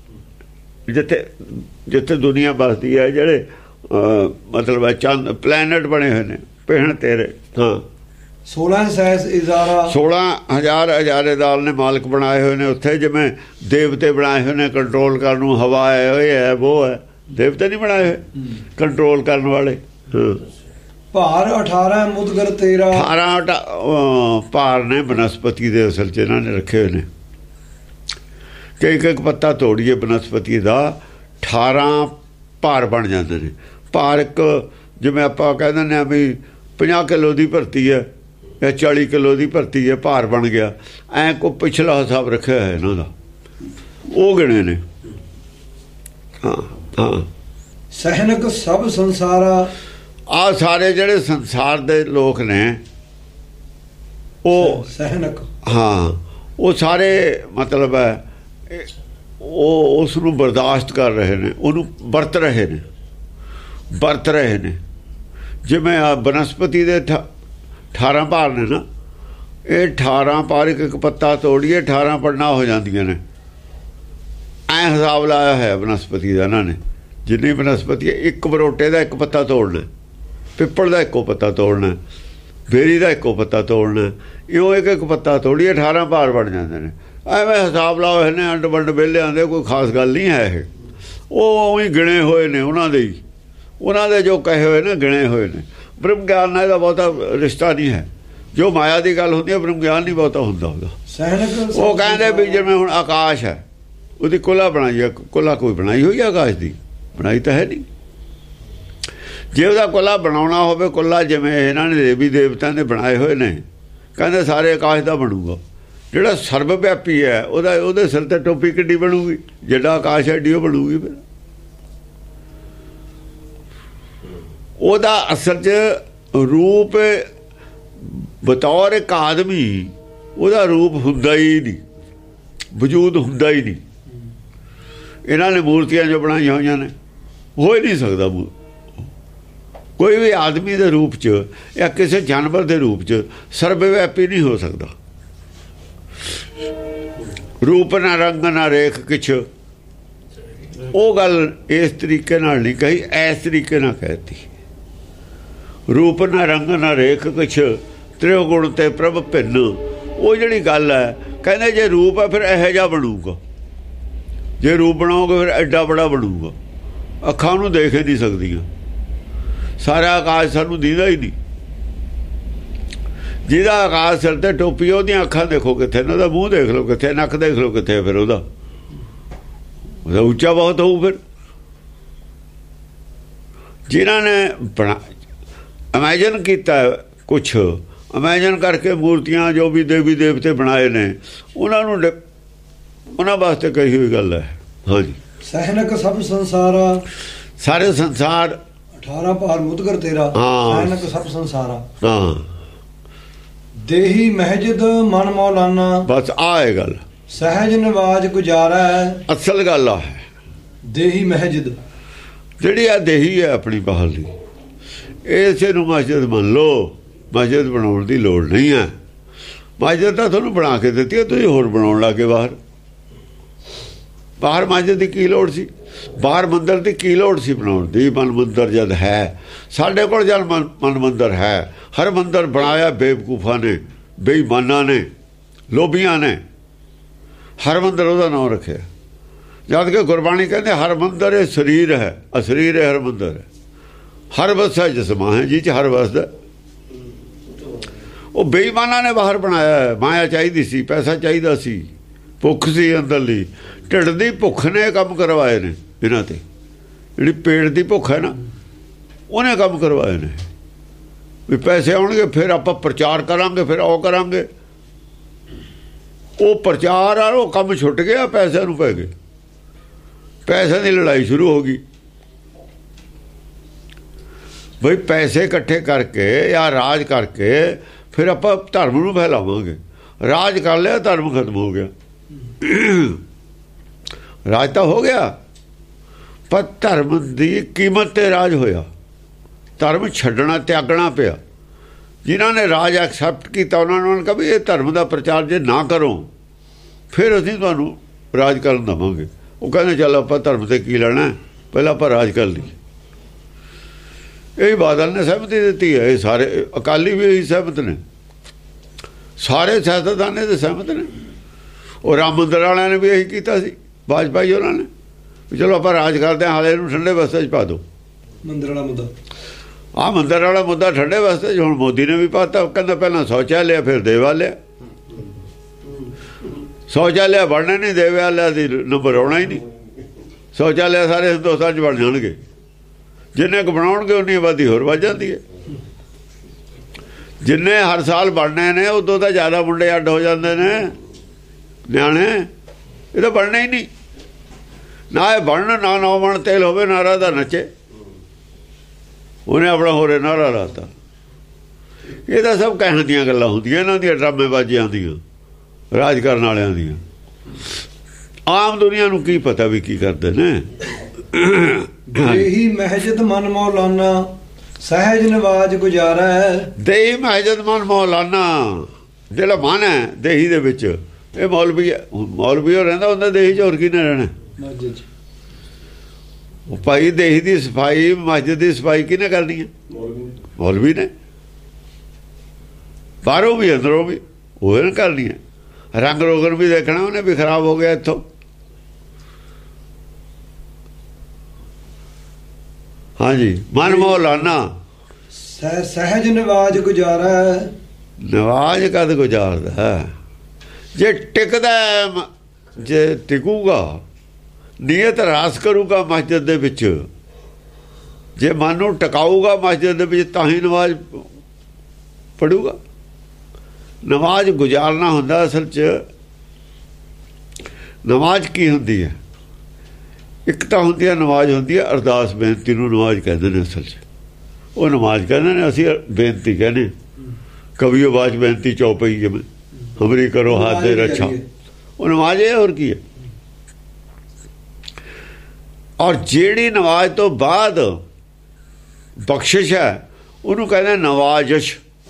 ਜਿੱਥੇ ਦੁਨੀਆ ਬਸਦੀ ਹੈ, ਜਿਹੜੇ ਮਤਲਬ ਚੰਦ ਪਲੈਨਟ ਬਣੇ ਹੋਏ ਨੇ, ਪਹਿਣ ਤੇਰੇ। ਹਾਂ 16 ਸਹਿਸ ਇਜ਼ਾਰਾ। 16,000 ਇਜ਼ਾਰੇਦਾਰ ਨੇ, ਮਾਲਕ ਬਣਾਏ ਹੋਏ ਨੇ ਉੱਥੇ। ਜਿਵੇਂ ਦੇਵਤੇ ਬਣਾਏ ਹੋਏ ਨੇ ਕੰਟਰੋਲ ਕਰਨ ਨੂੰ, ਹਵਾ ਹੈ, ਉਹ ਹੈ, ਉਹ ਹੈ। ਦੇਵਤੇ ਨਹੀਂ ਬਣਾਏ ਹੋਏ ਕੰਟਰੋਲ ਕਰਨ ਵਾਲੇ। ਭਾਰ 18 ਮੁਦਗਰ ਤੇਰਾ। 18 ਭਾਰ ਨੇ ਬਨਸਪਤੀ ਦੇ ਅਸਲ 'ਚ ਇਹਨਾਂ ਨੇ ਰੱਖੇ ਹੋਏ ਨੇ। ਕਿ ਇੱਕ ਪੱਤਾ ਤੋੜੀਏ ਬਨਸਪਤੀ ਦਾ 18 ਭਾਰ ਬਣ ਜਾਂਦੇ ਨੇ। ਭਾਰ ਇੱਕ, ਜਿਵੇਂ ਆਪਾਂ ਕਹਿ ਦਿੰਦੇ ਹਾਂ ਵੀ 50 ਕਿਲੋ ਦੀ ਭਰਤੀ ਹੈ ਜਾਂ 40 ਕਿਲੋ ਦੀ ਭਰਤੀ ਹੈ, ਭਾਰ ਬਣ ਗਿਆ। ਐਂ ਕੋ ਪਿਛਲਾ ਹਿਸਾਬ ਰੱਖਿਆ ਹੈ ਇਹਨਾਂ ਦਾ, ਉਹ ਗਿਣੇ ਨੇ। ਹਾਂ ਹਾਂ ਸਹਿਨਕ ਸਭ ਸੰਸਾਰਾ। ਆ ਸਾਰੇ ਜਿਹੜੇ ਸੰਸਾਰ ਦੇ ਲੋਕ ਨੇ ਉਹ ਸਹਿਨਕ, ਹਾਂ ਉਹ ਸਾਰੇ ਮਤਲਬ ਹੈ ਉਹ ਉਸ ਨੂੰ ਬਰਦਾਸ਼ਤ ਕਰ ਰਹੇ ਨੇ, ਉਹਨੂੰ ਵਰਤ ਰਹੇ ਨੇ। ਜਿਵੇਂ ਆ ਬਨਸਪਤੀ ਦੇ 18 ਭਾਰ ਨੇ ਨਾ, ਇਹ 18 ਭਾਰ ਇੱਕ ਪੱਤਾ ਤੋੜੀਏ 18 ਪੜਨਾ ਹੋ ਜਾਂਦੀਆਂ ਨੇ। ਐਂ ਹਿਸਾਬ ਲਾਇਆ ਹੈ ਬਨਸਪਤੀ ਦਾ ਇਹਨਾਂ ਨੇ। ਜਿੰਨੀ ਬਨਸਪਤੀ ਇੱਕ ਬਰੋਟੇ ਦਾ ਇੱਕ ਪੱਤਾ ਤੋੜਨਾ, ਪਿੱਪਲ ਦਾ ਇੱਕੋ ਪੱਤਾ ਤੋੜਨਾ, ਬੇਰੀ ਦਾ ਇੱਕੋ ਪੱਤਾ ਤੋੜਨਾ, ਇਉਂ ਇੱਕ ਪੱਤਾ ਤੋੜੀਏ 18 ਭਾਰ ਬਣ ਜਾਂਦੇ ਨੇ। ਐਵੇਂ ਹਿਸਾਬ ਲਾਓ ਇਹਨੇ ਅੰਡ ਵੰਡ ਵਿਹਲਿਆਂ ਦੇ, ਕੋਈ ਖਾਸ ਗੱਲ ਨਹੀਂ ਹੈ ਇਹ। ਉਹ ਉਵੇਂ ਗਿਣੇ ਹੋਏ ਨੇ ਉਹਨਾਂ ਦੇ ਜੋ ਕਹੇ ਹੋਏ ਨੇ, ਗਿਣੇ ਹੋਏ ਨੇ। ਬ੍ਰਹਮ ਗਿਆਨ ਨਾਲ ਇਹਦਾ ਬਹੁਤਾ ਰਿਸ਼ਤਾ ਨਹੀਂ ਹੈ। ਜੋ ਮਾਇਆ ਦੀ ਗੱਲ ਹੁੰਦੀ ਹੈ, ਬ੍ਰਹਮ ਗਿਆਨ ਨਹੀਂ ਬਹੁਤਾ ਹੁੰਦਾ ਉਹਦਾ। ਉਹ ਕਹਿੰਦੇ ਵੀ ਜਿਵੇਂ ਹੁਣ ਆਕਾਸ਼ ਹੈ, ਉਹਦੀ ਕੁਲਾ ਬਣਾਈ ਹੈ। ਕੁਲਾ ਕੋਈ ਬਣਾਈ ਹੋਈ ਹੈ ਆਕਾਸ਼ ਦੀ? ਬਣਾਈ ਤਾਂ ਹੈ ਨਹੀਂ। ਜੇ ਉਹਦਾ ਕੁਲਾ ਬਣਾਉਣਾ ਹੋਵੇ, ਕੁਲਾ ਜਿਵੇਂ ਇਹਨਾਂ ਨੇ ਦੇਵੀ ਦੇਵਤਿਆਂ ਨੇ ਬਣਾਏ ਹੋਏ ਨੇ, ਕਹਿੰਦੇ ਸਾਰੇ ਆਕਾਸ਼ ਦਾ ਬਣੂਗਾ। ਜਿਹੜਾ ਸਰਬ ਵਿਆਪੀ ਹੈ, ਉਹਦੇ ਸਿਰ ਤੇ ਟੋਪੀ ਕਿੱਡੀ ਬਣੂਗੀ? ਜਿਹੜਾ ਆਕਾਸ਼ ਐਡੀ ਉਹ ਬਣੂਗੀ। ਫਿਰ ਉਹਦਾ ਅਸਲ 'ਚ ਰੂਪ ਬਤੌਰ ਇੱਕ ਆਦਮੀ ਉਹਦਾ ਰੂਪ ਹੁੰਦਾ ਹੀ ਨਹੀਂ, ਵਜੂਦ ਹੁੰਦਾ ਹੀ ਨਹੀਂ। ਇਹਨਾਂ ਨੇ ਮੂਰਤੀਆਂ ਜੋ ਬਣਾਈਆਂ ਹੋਈਆਂ ਨੇ, ਹੋ ਹੀ ਨਹੀਂ ਸਕਦਾ। ਕੋਈ ਵੀ ਆਦਮੀ ਦੇ ਰੂਪ 'ਚ ਜਾਂ ਕਿਸੇ ਜਾਨਵਰ ਦੇ ਰੂਪ 'ਚ ਸਰਬ ਵਿਆਪੀ ਨਹੀਂ ਹੋ ਸਕਦਾ। ਰੂਪ ਨਾ ਰੰਗ ਨਾ ਰੇਖ ਕਿਛ, ਉਹ ਗੱਲ ਇਸ ਤਰੀਕੇ ਨਾਲ ਨਹੀਂ ਕਹੀ, ਇਸ ਤਰੀਕੇ ਨਾਲ ਕਹਿਤੀ। ਰੂਪ ਨਾ ਰੰਗ ਨਾ ਰੇਖ ਕਿਛ ਤ੍ਰਿਉ ਗੁਣ ਤੇ ਪ੍ਰਭ ਭਿੰਨ। ਉਹ ਜਿਹੜੀ ਗੱਲ ਹੈ, ਕਹਿੰਦੇ ਜੇ ਰੂਪ ਹੈ ਫਿਰ ਇਹੋ ਜਿਹਾ ਬਣੂਗਾ। ਜੇ ਰੂਪ ਬਣਾਓਗੇ ਫਿਰ ਐਡਾ ਬੜਾ ਬਣੂਗਾ, ਅੱਖਾਂ ਨੂੰ ਦੇਖ ਹੀ ਨਹੀਂ ਸਕਦੀਆਂ। ਸਾਰਾ ਆਕਾਸ਼ ਸਾਨੂੰ ਦਿਖਦਾ ਹੀ ਨਹੀਂ। ਜਿਹਦਾ ਆਕਾਸ਼ ਸਿਰ ਤੇ ਟੋਪੀ, ਉਹਦੀਆਂ ਅੱਖਾਂ ਦੇਖੋ ਕਿੱਥੇ ਨੇ, ਉਹਦਾ ਮੂੰਹ ਦੇਖ ਲਓ ਕਿੱਥੇ, ਨੱਕ ਦੇਖ ਲਓ ਕਿੱਥੇ, ਫਿਰ ਉਹਦਾ ਉੱਚਾ ਬਹੁਤ ਹੋਊ। ਫਿਰ ਜਿਨ੍ਹਾਂ ਨੇ ਇਮੈਜਿਨ ਕੀਤਾ, ਕੁਛ ਇਮੈਜਿਨ ਕਰਕੇ ਮੂਰਤੀਆਂ ਜੋ ਵੀ ਦੇਵੀ ਦੇਵਤੇ ਬਣਾਏ ਨੇ, ਉਹਨਾਂ ਵਾਸਤੇ ਕਹੀ ਹੋਈ ਗੱਲ ਹੈ। ਹਾਂਜੀ, ਸਹਿਨਕ ਸਭ ਸੰਸਾਰਾ, ਸਾਰੇ ਸੰਸਾਰ 18 ਭਾਰ ਮੁਦਗਰ ਤੇਰਾ, ਸਹਿਨਕ ਸਭ ਸੰਸਾਰਾ। ਹਾਂ, ਦੇਹੀ ਮਹਿਜਦ ਮਨ ਮੌਲਾਨਾ, ਬਸ ਆ ਇਹ ਗੱਲ ਸਹਿਜ ਨਿਵਾਜ ਗੁਜ਼ਾਰਾ ਹੈ। ਅਸਲ ਗੱਲ ਆ ਹੈ ਦੇਹੀ ਮਹਿਜਦ, ਜਿਹੜੀ ਆ ਦੇਹੀ ਹੈ ਆਪਣੀ ਬਾਹਰ ਦੀ, ਇਸੇ ਨੂੰ ਮਸਜਿਦ ਮੰਨ ਲਓ। ਮਸਜਿਦ ਬਣਾਉਣ ਦੀ ਲੋੜ ਨਹੀਂ ਹੈ। ਮਸਜਿਦ ਤਾਂ ਤੁਹਾਨੂੰ ਬਣਾ ਕੇ ਦਿੱਤੀ ਹੈ, ਤੁਸੀਂ ਹੋਰ ਬਣਾਉਣ ਲੱਗੇ ਬਾਹਰ ਮਸਜਿਦ ਦੀ ਕੀ ਲੋੜ ਸੀ? ਬਾਹਰ ਮੰਦਰ ਦੀ ਕੀ ਲੋੜ ਸੀ ਬਣਾਉਣ ਦੀ? ਮਨ ਮੰਦਰ ਜਦ ਹੈ ਸਾਡੇ ਕੋਲ, ਜਦ ਮਨ ਮੰਦਰ ਹੈ। ਹਰ ਮੰਦਰ ਬਣਾਇਆ ਬੇਵਕੂਫਾਂ ਨੇ, ਬੇਈਮਾਨਾਂ ਨੇ, ਲੋਭੀਆਂ ਨੇ ਹਰ ਮੰਦਰ ਉਹਦਾ ਨਾਮ ਰੱਖਿਆ। ਜਦ ਕਿ ਗੁਰਬਾਣੀ ਕਹਿੰਦੇ ਹਰ ਮੰਦਰ ਇਹ ਸਰੀਰ ਹੈ, ਅਸਰੀਰ ਹੈ ਹਰ ਮੰਦਰ ਹੈ। ਹਰ ਵਸਾ ਜਿਸਮਾਂ ਹੈ, ਜਿਹ 'ਚ ਹਰ ਵਸਦਾ। ਉਹ ਬੇਈਮਾਨਾਂ ਨੇ ਬਾਹਰ ਬਣਾਇਆ। ਮਾਇਆ ਚਾਹੀਦੀ ਸੀ, ਪੈਸਾ ਚਾਹੀਦਾ ਸੀ, ਭੁੱਖ ਸੀ ਅੰਦਰਲੀ, ਢਿੱਡ ਦੀ ਭੁੱਖ ਨੇ ਕੰਮ ਕਰਵਾਏ ਨੇ ਇਹਨਾਂ ਤੇ। ਜਿਹੜੀ ਪੇਟ ਦੀ ਭੁੱਖ ਹੈ ਨਾ, ਉਹਨੇ ਕੰਮ ਕਰਵਾਏ ਨੇ ਵੀ ਪੈਸੇ ਆਉਣਗੇ, ਫਿਰ ਆਪਾਂ ਪ੍ਰਚਾਰ ਕਰਾਂਗੇ, ਫਿਰ ਉਹ ਕਰਾਂਗੇ। ਉਹ ਪ੍ਰਚਾਰ ਆ, ਉਹ ਕੰਮ ਛੁੱਟ ਗਿਆ, ਪੈਸਿਆਂ ਨੂੰ ਪੈ ਗਏ। ਪੈਸਿਆਂ ਦੀ ਲੜਾਈ ਸ਼ੁਰੂ ਹੋ ਗਈ ਬਈ ਪੈਸੇ ਇਕੱਠੇ ਕਰਕੇ ਜਾਂ ਰਾਜ ਕਰਕੇ ਫਿਰ ਆਪਾਂ ਧਰਮ ਨੂੰ ਫੈਲਾਵਾਂਗੇ। ਰਾਜ ਕਰ ਲਿਆ, ਧਰਮ ਖਤਮ ਹੋ ਗਿਆ। ਰਾਜ ਤਾਂ ਹੋ ਗਿਆ, ਪਰ ਧਰਮ ਦੀ ਕੀਮਤ ਤੇ ਰਾਜ ਹੋਇਆ। ਧਰਮ ਛੱਡਣਾ, ਤਿਆਗਣਾ ਪਿਆ। ਜਿਨ੍ਹਾਂ ਨੇ ਰਾਜ ਐਕਸੈਪਟ ਕੀਤਾ, ਉਹਨਾਂ ਨੂੰ ਕਿਹਾ ਵੀ ਇਹ ਧਰਮ ਦਾ ਪ੍ਰਚਾਰ ਜੇ ਨਾ ਕਰੋ, ਫਿਰ ਅਸੀਂ ਤੁਹਾਨੂੰ ਰਾਜ ਕਰਨ ਦੇਵਾਂਗੇ। ਉਹ ਕਹਿੰਦੇ ਚੱਲ ਆਪਾਂ ਧਰਮ ਤੇ ਕੀ ਲੈਣਾ, ਪਹਿਲਾਂ ਆਪਾਂ ਰਾਜ ਕਰ ਲਈਏ। ਇਹ ਬਾਦਲ ਨੇ ਸਹਿਮਤੀ ਦਿੱਤੀ ਹੈ। ਇਹ ਸਾਰੇ ਅਕਾਲੀ ਵੀ ਇਹੀ ਸਹਿਮਤ ਨੇ, ਸਾਰੇ ਸਿਆਸਤਦਾਨੇ ਦੇ ਸਹਿਮਤ ਨੇ। ਉਹ ਰਾਮ ਮੰਦਰ ਵਾਲਿਆਂ ਨੇ ਵੀ ਇਹੀ ਕੀਤਾ ਸੀ, ਵਾਜਪਾਈ ਉਹਨਾਂ ਨੇ ਵੀ ਚਲੋ ਆਪਾਂ ਰਾਜ ਕਰਦੇ ਹਾਂ, ਹਾਲੇ ਇਹਨੂੰ ਠੰਡੇ ਬਸਤੇ 'ਚ ਪਾ ਦਿਓ। ਮੰਦਰ ਵਾਲਾ ਮੁੱਦਾ, ਆਹ ਮੰਦਰ ਵਾਲਾ ਮੁੱਦਾ ਠੰਡੇ ਬਸਤੇ 'ਚ ਹੁਣ ਮੋਦੀ ਨੇ ਵੀ ਪਾਤਾ। ਕਹਿੰਦਾ ਪਹਿਲਾਂ ਸ਼ੌਚਾਲਿਆ, ਫਿਰ ਦੇਵਾਲਿਆ। ਸ਼ੌਚਾਲਿਆ ਬਣਨਾ ਨਹੀਂ, ਦੇਵਾਲਿਆ ਦੀ ਨੰਬਰ ਆਉਣਾ ਹੀ ਨਹੀਂ। ਸ਼ੌਚਾਲਿਆ ਸਾਰੇ ਹਿੰਦੁਸਤਾਨ 'ਚ ਬਣ ਜਾਣਗੇ। ਜਿੰਨੇ ਕੁ ਬਣਾਉਣਗੇ ਉਨੀ ਆਬਾਦੀ ਹੋਰ ਵੱਧ ਜਾਂਦੀ ਹੈ। ਜਿੰਨੇ ਹਰ ਸਾਲ ਬਣਨੇ ਨੇ, ਉਦੋਂ ਤਾਂ ਜ਼ਿਆਦਾ ਮੁੰਡੇ ਅੱਡ ਹੋ ਜਾਂਦੇ ਨੇ, ਨਿਆਣੇ। ਇਹ ਤਾਂ ਬਣਨਾ ਹੀ ਨਹੀਂ। ਨਾ ਇਹ ਬਣਨ, ਨਾ ਨੌ ਮਣ ਤੇਲ ਹੋਵੇ, ਨਾ ਰਾਧਾ ਨੱਚੇ। ਉਹਨੇ ਆਪਣਾ ਹੋਰੇ ਨਾਰਾ ਲਾਤਾ। ਇਹ ਤਾਂ ਸਭ ਕਹਿਣ ਦੀਆਂ ਗੱਲਾਂ ਹੁੰਦੀਆਂ, ਇਹਨਾਂ ਦੀਆਂ ਡਰਾਮੇਬਾਜ਼ੀਆਂ ਦੀਆਂ, ਰਾਜ ਕਰਨ ਵਾਲਿਆਂ ਦੀਆਂ। ਆਮ ਦੁਨੀਆ ਨੂੰ ਕੀ ਪਤਾ ਵੀ ਕੀ ਕਰਦੇ ਨੇ। ਦੇਹੀ ਮਹਿਜਦ ਮਨ ਮੌਲਾਨਾ, ਸਹਿਜ ਨਿਵਾਜ ਗੁਜ਼ਾਰਾ ਹੈ। ਦੇਹੀ ਮਹਿਜਦ ਮਨ ਮੌਲਾਨਾ, ਜਿਹੜਾ ਮਨ ਹੈ ਦੇਹੀ ਦੇ ਵਿੱਚ, ਇਹ ਮੌਲਵੀ ਹੈ। ਮੌਲਵੀ ਉਹ ਰਹਿੰਦਾ ਹੁੰਦਾ ਦੇਹੀ 'ਚ, ਹੋਰ ਕੀ ਨੇ ਰਹਿਣਾ ਮਸਜਿਦ 'ਚ। ਉਹ ਭਾਈ ਦੇਹੀ ਦੀ ਸਫਾਈ, ਮਸਜਿਦ ਦੀ ਸਫਾਈ ਕਿਹਨੇ ਕਰਨੀ ਹੈ? ਮੌਲਵੀ ਨੇ। ਬਾਹਰੋਂ ਵੀ ਅੰਦਰੋਂ ਵੀ ਉਹ ਨੇ ਕਰਨੀ ਹੈ। ਰੰਗ ਰੋਗਨ ਵੀ ਦੇਖਣਾ ਉਹਨੇ ਵੀ ਖਰਾਬ ਹੋ ਗਿਆ ਇੱਥੋਂ। ਹਾਂਜੀ, ਮਨ ਮੌਲਾਨਾ, ਸਹਿਜ ਨਿਵਾਜ ਗੁਜ਼ਾਰਾ ਹੈ। ਨਿਵਾਜ ਕਦ ਗੁਜ਼ਾਰਦਾ ਹੈ? ਜੇ ਟਿਕਦਾ, ਜੇ ਟਿਕੂਗਾ, ਨੀਅਤ ਰਾਸ ਕਰੂਗਾ ਮਸਜਿਦ ਦੇ ਵਿੱਚ, ਜੇ ਮਨ ਨੂੰ ਟਿਕਾਊਗਾ ਮਸਜਿਦ ਦੇ ਵਿੱਚ, ਤਾਂ ਹੀ ਨਮਾਜ਼ ਪੜੂਗਾ। ਨਮਾਜ਼ ਗੁਜ਼ਾਰਨਾ ਹੁੰਦਾ। ਅਸਲ 'ਚ ਨਮਾਜ਼ ਕੀ ਹੁੰਦੀ ਹੈ? ਇੱਕ ਤਾਂ ਹੁੰਦੀ ਹੈ ਨਮਾਜ਼, ਹੁੰਦੀ ਹੈ ਅਰਦਾਸ ਬੇਨਤੀ ਨੂੰ ਨਮਾਜ਼ ਕਹਿੰਦੇ ਨੇ। ਅਸਲ 'ਚ ਉਹ ਨਮਾਜ਼ ਕਹਿੰਦੇ ਨੇ, ਅਸੀਂ ਬੇਨਤੀ ਕਹਿੰਦੇ। ਕਵੀ ਆਵਾਜ਼ ਬੇਨਤੀ ਚੌਪਈ ਜਿਵੇਂ ਹਮਰੀ ਕਰੋ ਹਾਥ ਦੇ ਰੱਛਾ, ਉਹ ਨਮਾਜ਼ ਹੈ। ਹੋਰ ਕੀ ਹੈ? ਔਰ ਜਿਹੜੀ ਨਮਾਜ਼ ਤੋਂ ਬਾਅਦ ਬਖਸ਼ਿਸ਼ ਹੈ, ਉਹਨੂੰ ਕਹਿੰਦੇ ਨਵਾਜ਼ਿਸ਼।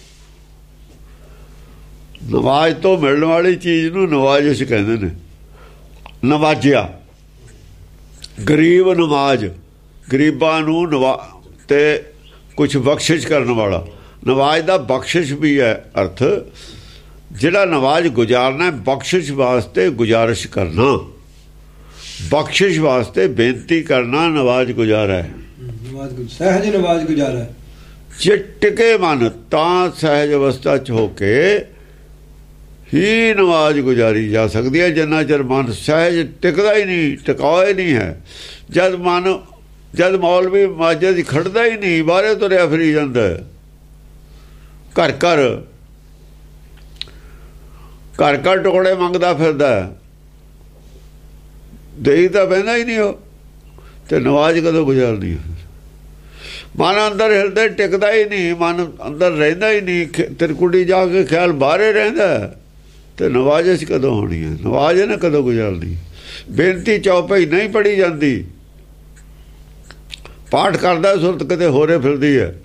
ਨਵਾਜ਼ ਤੋਂ ਮਿਲਣ ਵਾਲੀ ਚੀਜ਼ ਨੂੰ ਨਵਾਜ਼ਿਸ਼ ਕਹਿੰਦੇ ਨੇ। ਨਵਾਜਿਆ, ਗਰੀਬ ਨਵਾਜ਼, ਗਰੀਬਾਂ ਨੂੰ ਤੇ ਕੁਛ ਬਖਸ਼ਿਸ਼ ਕਰਨ ਵਾਲਾ। ਨਵਾਜ਼ ਦਾ ਬਖਸ਼ਿਸ਼ ਵੀ ਹੈ ਅਰਥ। ਜਿਹੜਾ ਨਵਾਜ਼ ਗੁਜ਼ਾਰਨਾ, ਬਖਸ਼ਿਸ਼ ਵਾਸਤੇ ਗੁਜ਼ਾਰਿਸ਼ ਕਰਨਾ, ਬਖਸ਼ਿਸ਼ ਵਾਸਤੇ ਬੇਨਤੀ ਕਰਨਾ, ਨਵਾਜ਼ ਗੁਜ਼ਾਰਾ ਹੈ। ਸਹਿਜ ਨਵਾਜ਼ ਗੁਜ਼ਾਰਾ। ਜੇ ਟਿਕੇ ਮਨ ਤਾਂ ਸਹਿਜ ਅਵਸਥਾ 'ਚ ਹੋ ਕੇ ਹੀ ਨਮਾਜ਼ ਗੁਜ਼ਾਰੀ ਜਾ ਸਕਦੀ ਹੈ। ਜਿੰਨਾ ਚਿਰ ਮਨ ਸਹਿਜ ਟਿਕਦਾ ਹੀ ਨਹੀਂ, ਟਿਕਾਇਆ ਹੀ ਨਹੀਂ ਹੈ, ਜਦ ਮੌਲਵੀ ਮਾਝੇ ਦੀ ਖੜਦਾ ਹੀ ਨਹੀਂ, ਬਾਹਰੇ ਤੁਰਿਆ ਫਿਰੀ ਜਾਂਦਾ, ਘਰ ਘਰ ਟੁਕੜੇ ਮੰਗਦਾ ਫਿਰਦਾ, ਦੇਈ ਤਾਂ ਬਹਿੰਦਾ ਹੀ ਨਹੀਂ ਉਹ, ਤੇ ਨਮਾਜ਼ ਕਦੋਂ ਗੁਜ਼ਾਰਦੀ? ਮਨ ਅੰਦਰ ਹਿਰਦੇ ਟਿਕਦਾ ਹੀ ਨਹੀਂ, ਮਨ ਅੰਦਰ ਰਹਿੰਦਾ ਹੀ ਨਹੀਂ, ਤਿਰਕੁੜੀ ਜਾ ਕੇ ਖਿਆਲ ਬਾਹਰੇ ਰਹਿੰਦਾ, ਤੇ ਨਮਾਜ਼ ਅਸੀਂ ਕਦੋਂ ਹੋਣੀ ਹੈ? ਨਮਾਜ਼ ਇਹਨੇ ਕਦੋਂ ਗੁਜ਼ਾਰਦੀ? ਬੇਨਤੀ ਚੌਪਈ ਨਹੀਂ ਪੜੀ ਜਾਂਦੀ, ਪਾਠ ਕਰਦਾ ਸੁਰਤ ਕਿਤੇ ਹੋਰੇ ਫਿਰਦੀ ਹੈ।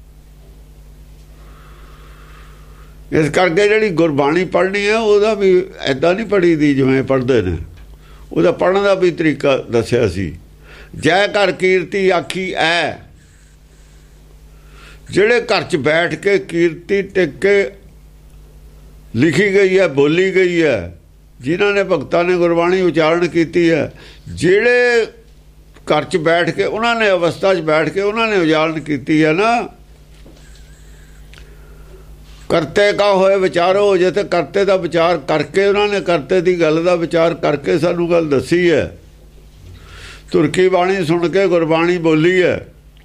ਇਸ ਕਰਕੇ ਜਿਹੜੀ ਗੁਰਬਾਣੀ ਪੜ੍ਹਨੀ ਹੈ ਉਹਦਾ ਵੀ ਐਦਾਂ ਨਹੀਂ ਪੜ੍ਹੀ ਦੀ ਜਿਵੇਂ ਪੜ੍ਹਦੇ ਨੇ, ਉਹਦਾ ਪੜ੍ਹਨ ਦਾ ਵੀ ਤਰੀਕਾ ਦੱਸਿਆ ਸੀ। ਜੈ ਘਰ ਕੀਰਤੀ ਆਖੀ ਐ, ਜਿਹੜੇ ਘਰ 'ਚ ਬੈਠ ਕੇ ਕੀਰਤੀ ਟਿਕ ਕੇ ਲਿਖੀ ਗਈ ਹੈ, ਬੋਲੀ ਗਈ ਹੈ, ਜਿਨ੍ਹਾਂ ਨੇ ਭਗਤਾਂ ਨੇ ਗੁਰਬਾਣੀ ਉਚਾਰਨ ਕੀਤੀ ਹੈ, ਜਿਹੜੇ ਘਰ 'ਚ ਬੈਠ ਕੇ ਉਹਨਾਂ ਨੇ ਅਵਸਥਾ 'ਚ ਬੈਠ ਕੇ ਉਹਨਾਂ ਨੇ ਉਚਾਰਨ ਕੀਤੀ ਹੈ ਨਾ, ਕਰਤੇ ਕਾ ਹੋਏ ਵਿਚਾਰੋ, ਜੇ ਤੇ ਕਰਤੇ ਦਾ ਵਿਚਾਰ ਕਰਕੇ ਉਹਨਾਂ ਨੇ ਕਰਤੇ ਦੀ ਗੱਲ ਦਾ ਵਿਚਾਰ ਕਰਕੇ ਸਾਨੂੰ ਗੱਲ ਦੱਸੀ ਹੈ, ਤੁਰਕੀ ਬਾਣੀ ਸੁਣ ਕੇ ਗੁਰਬਾਣੀ ਬੋਲੀ ਹੈ,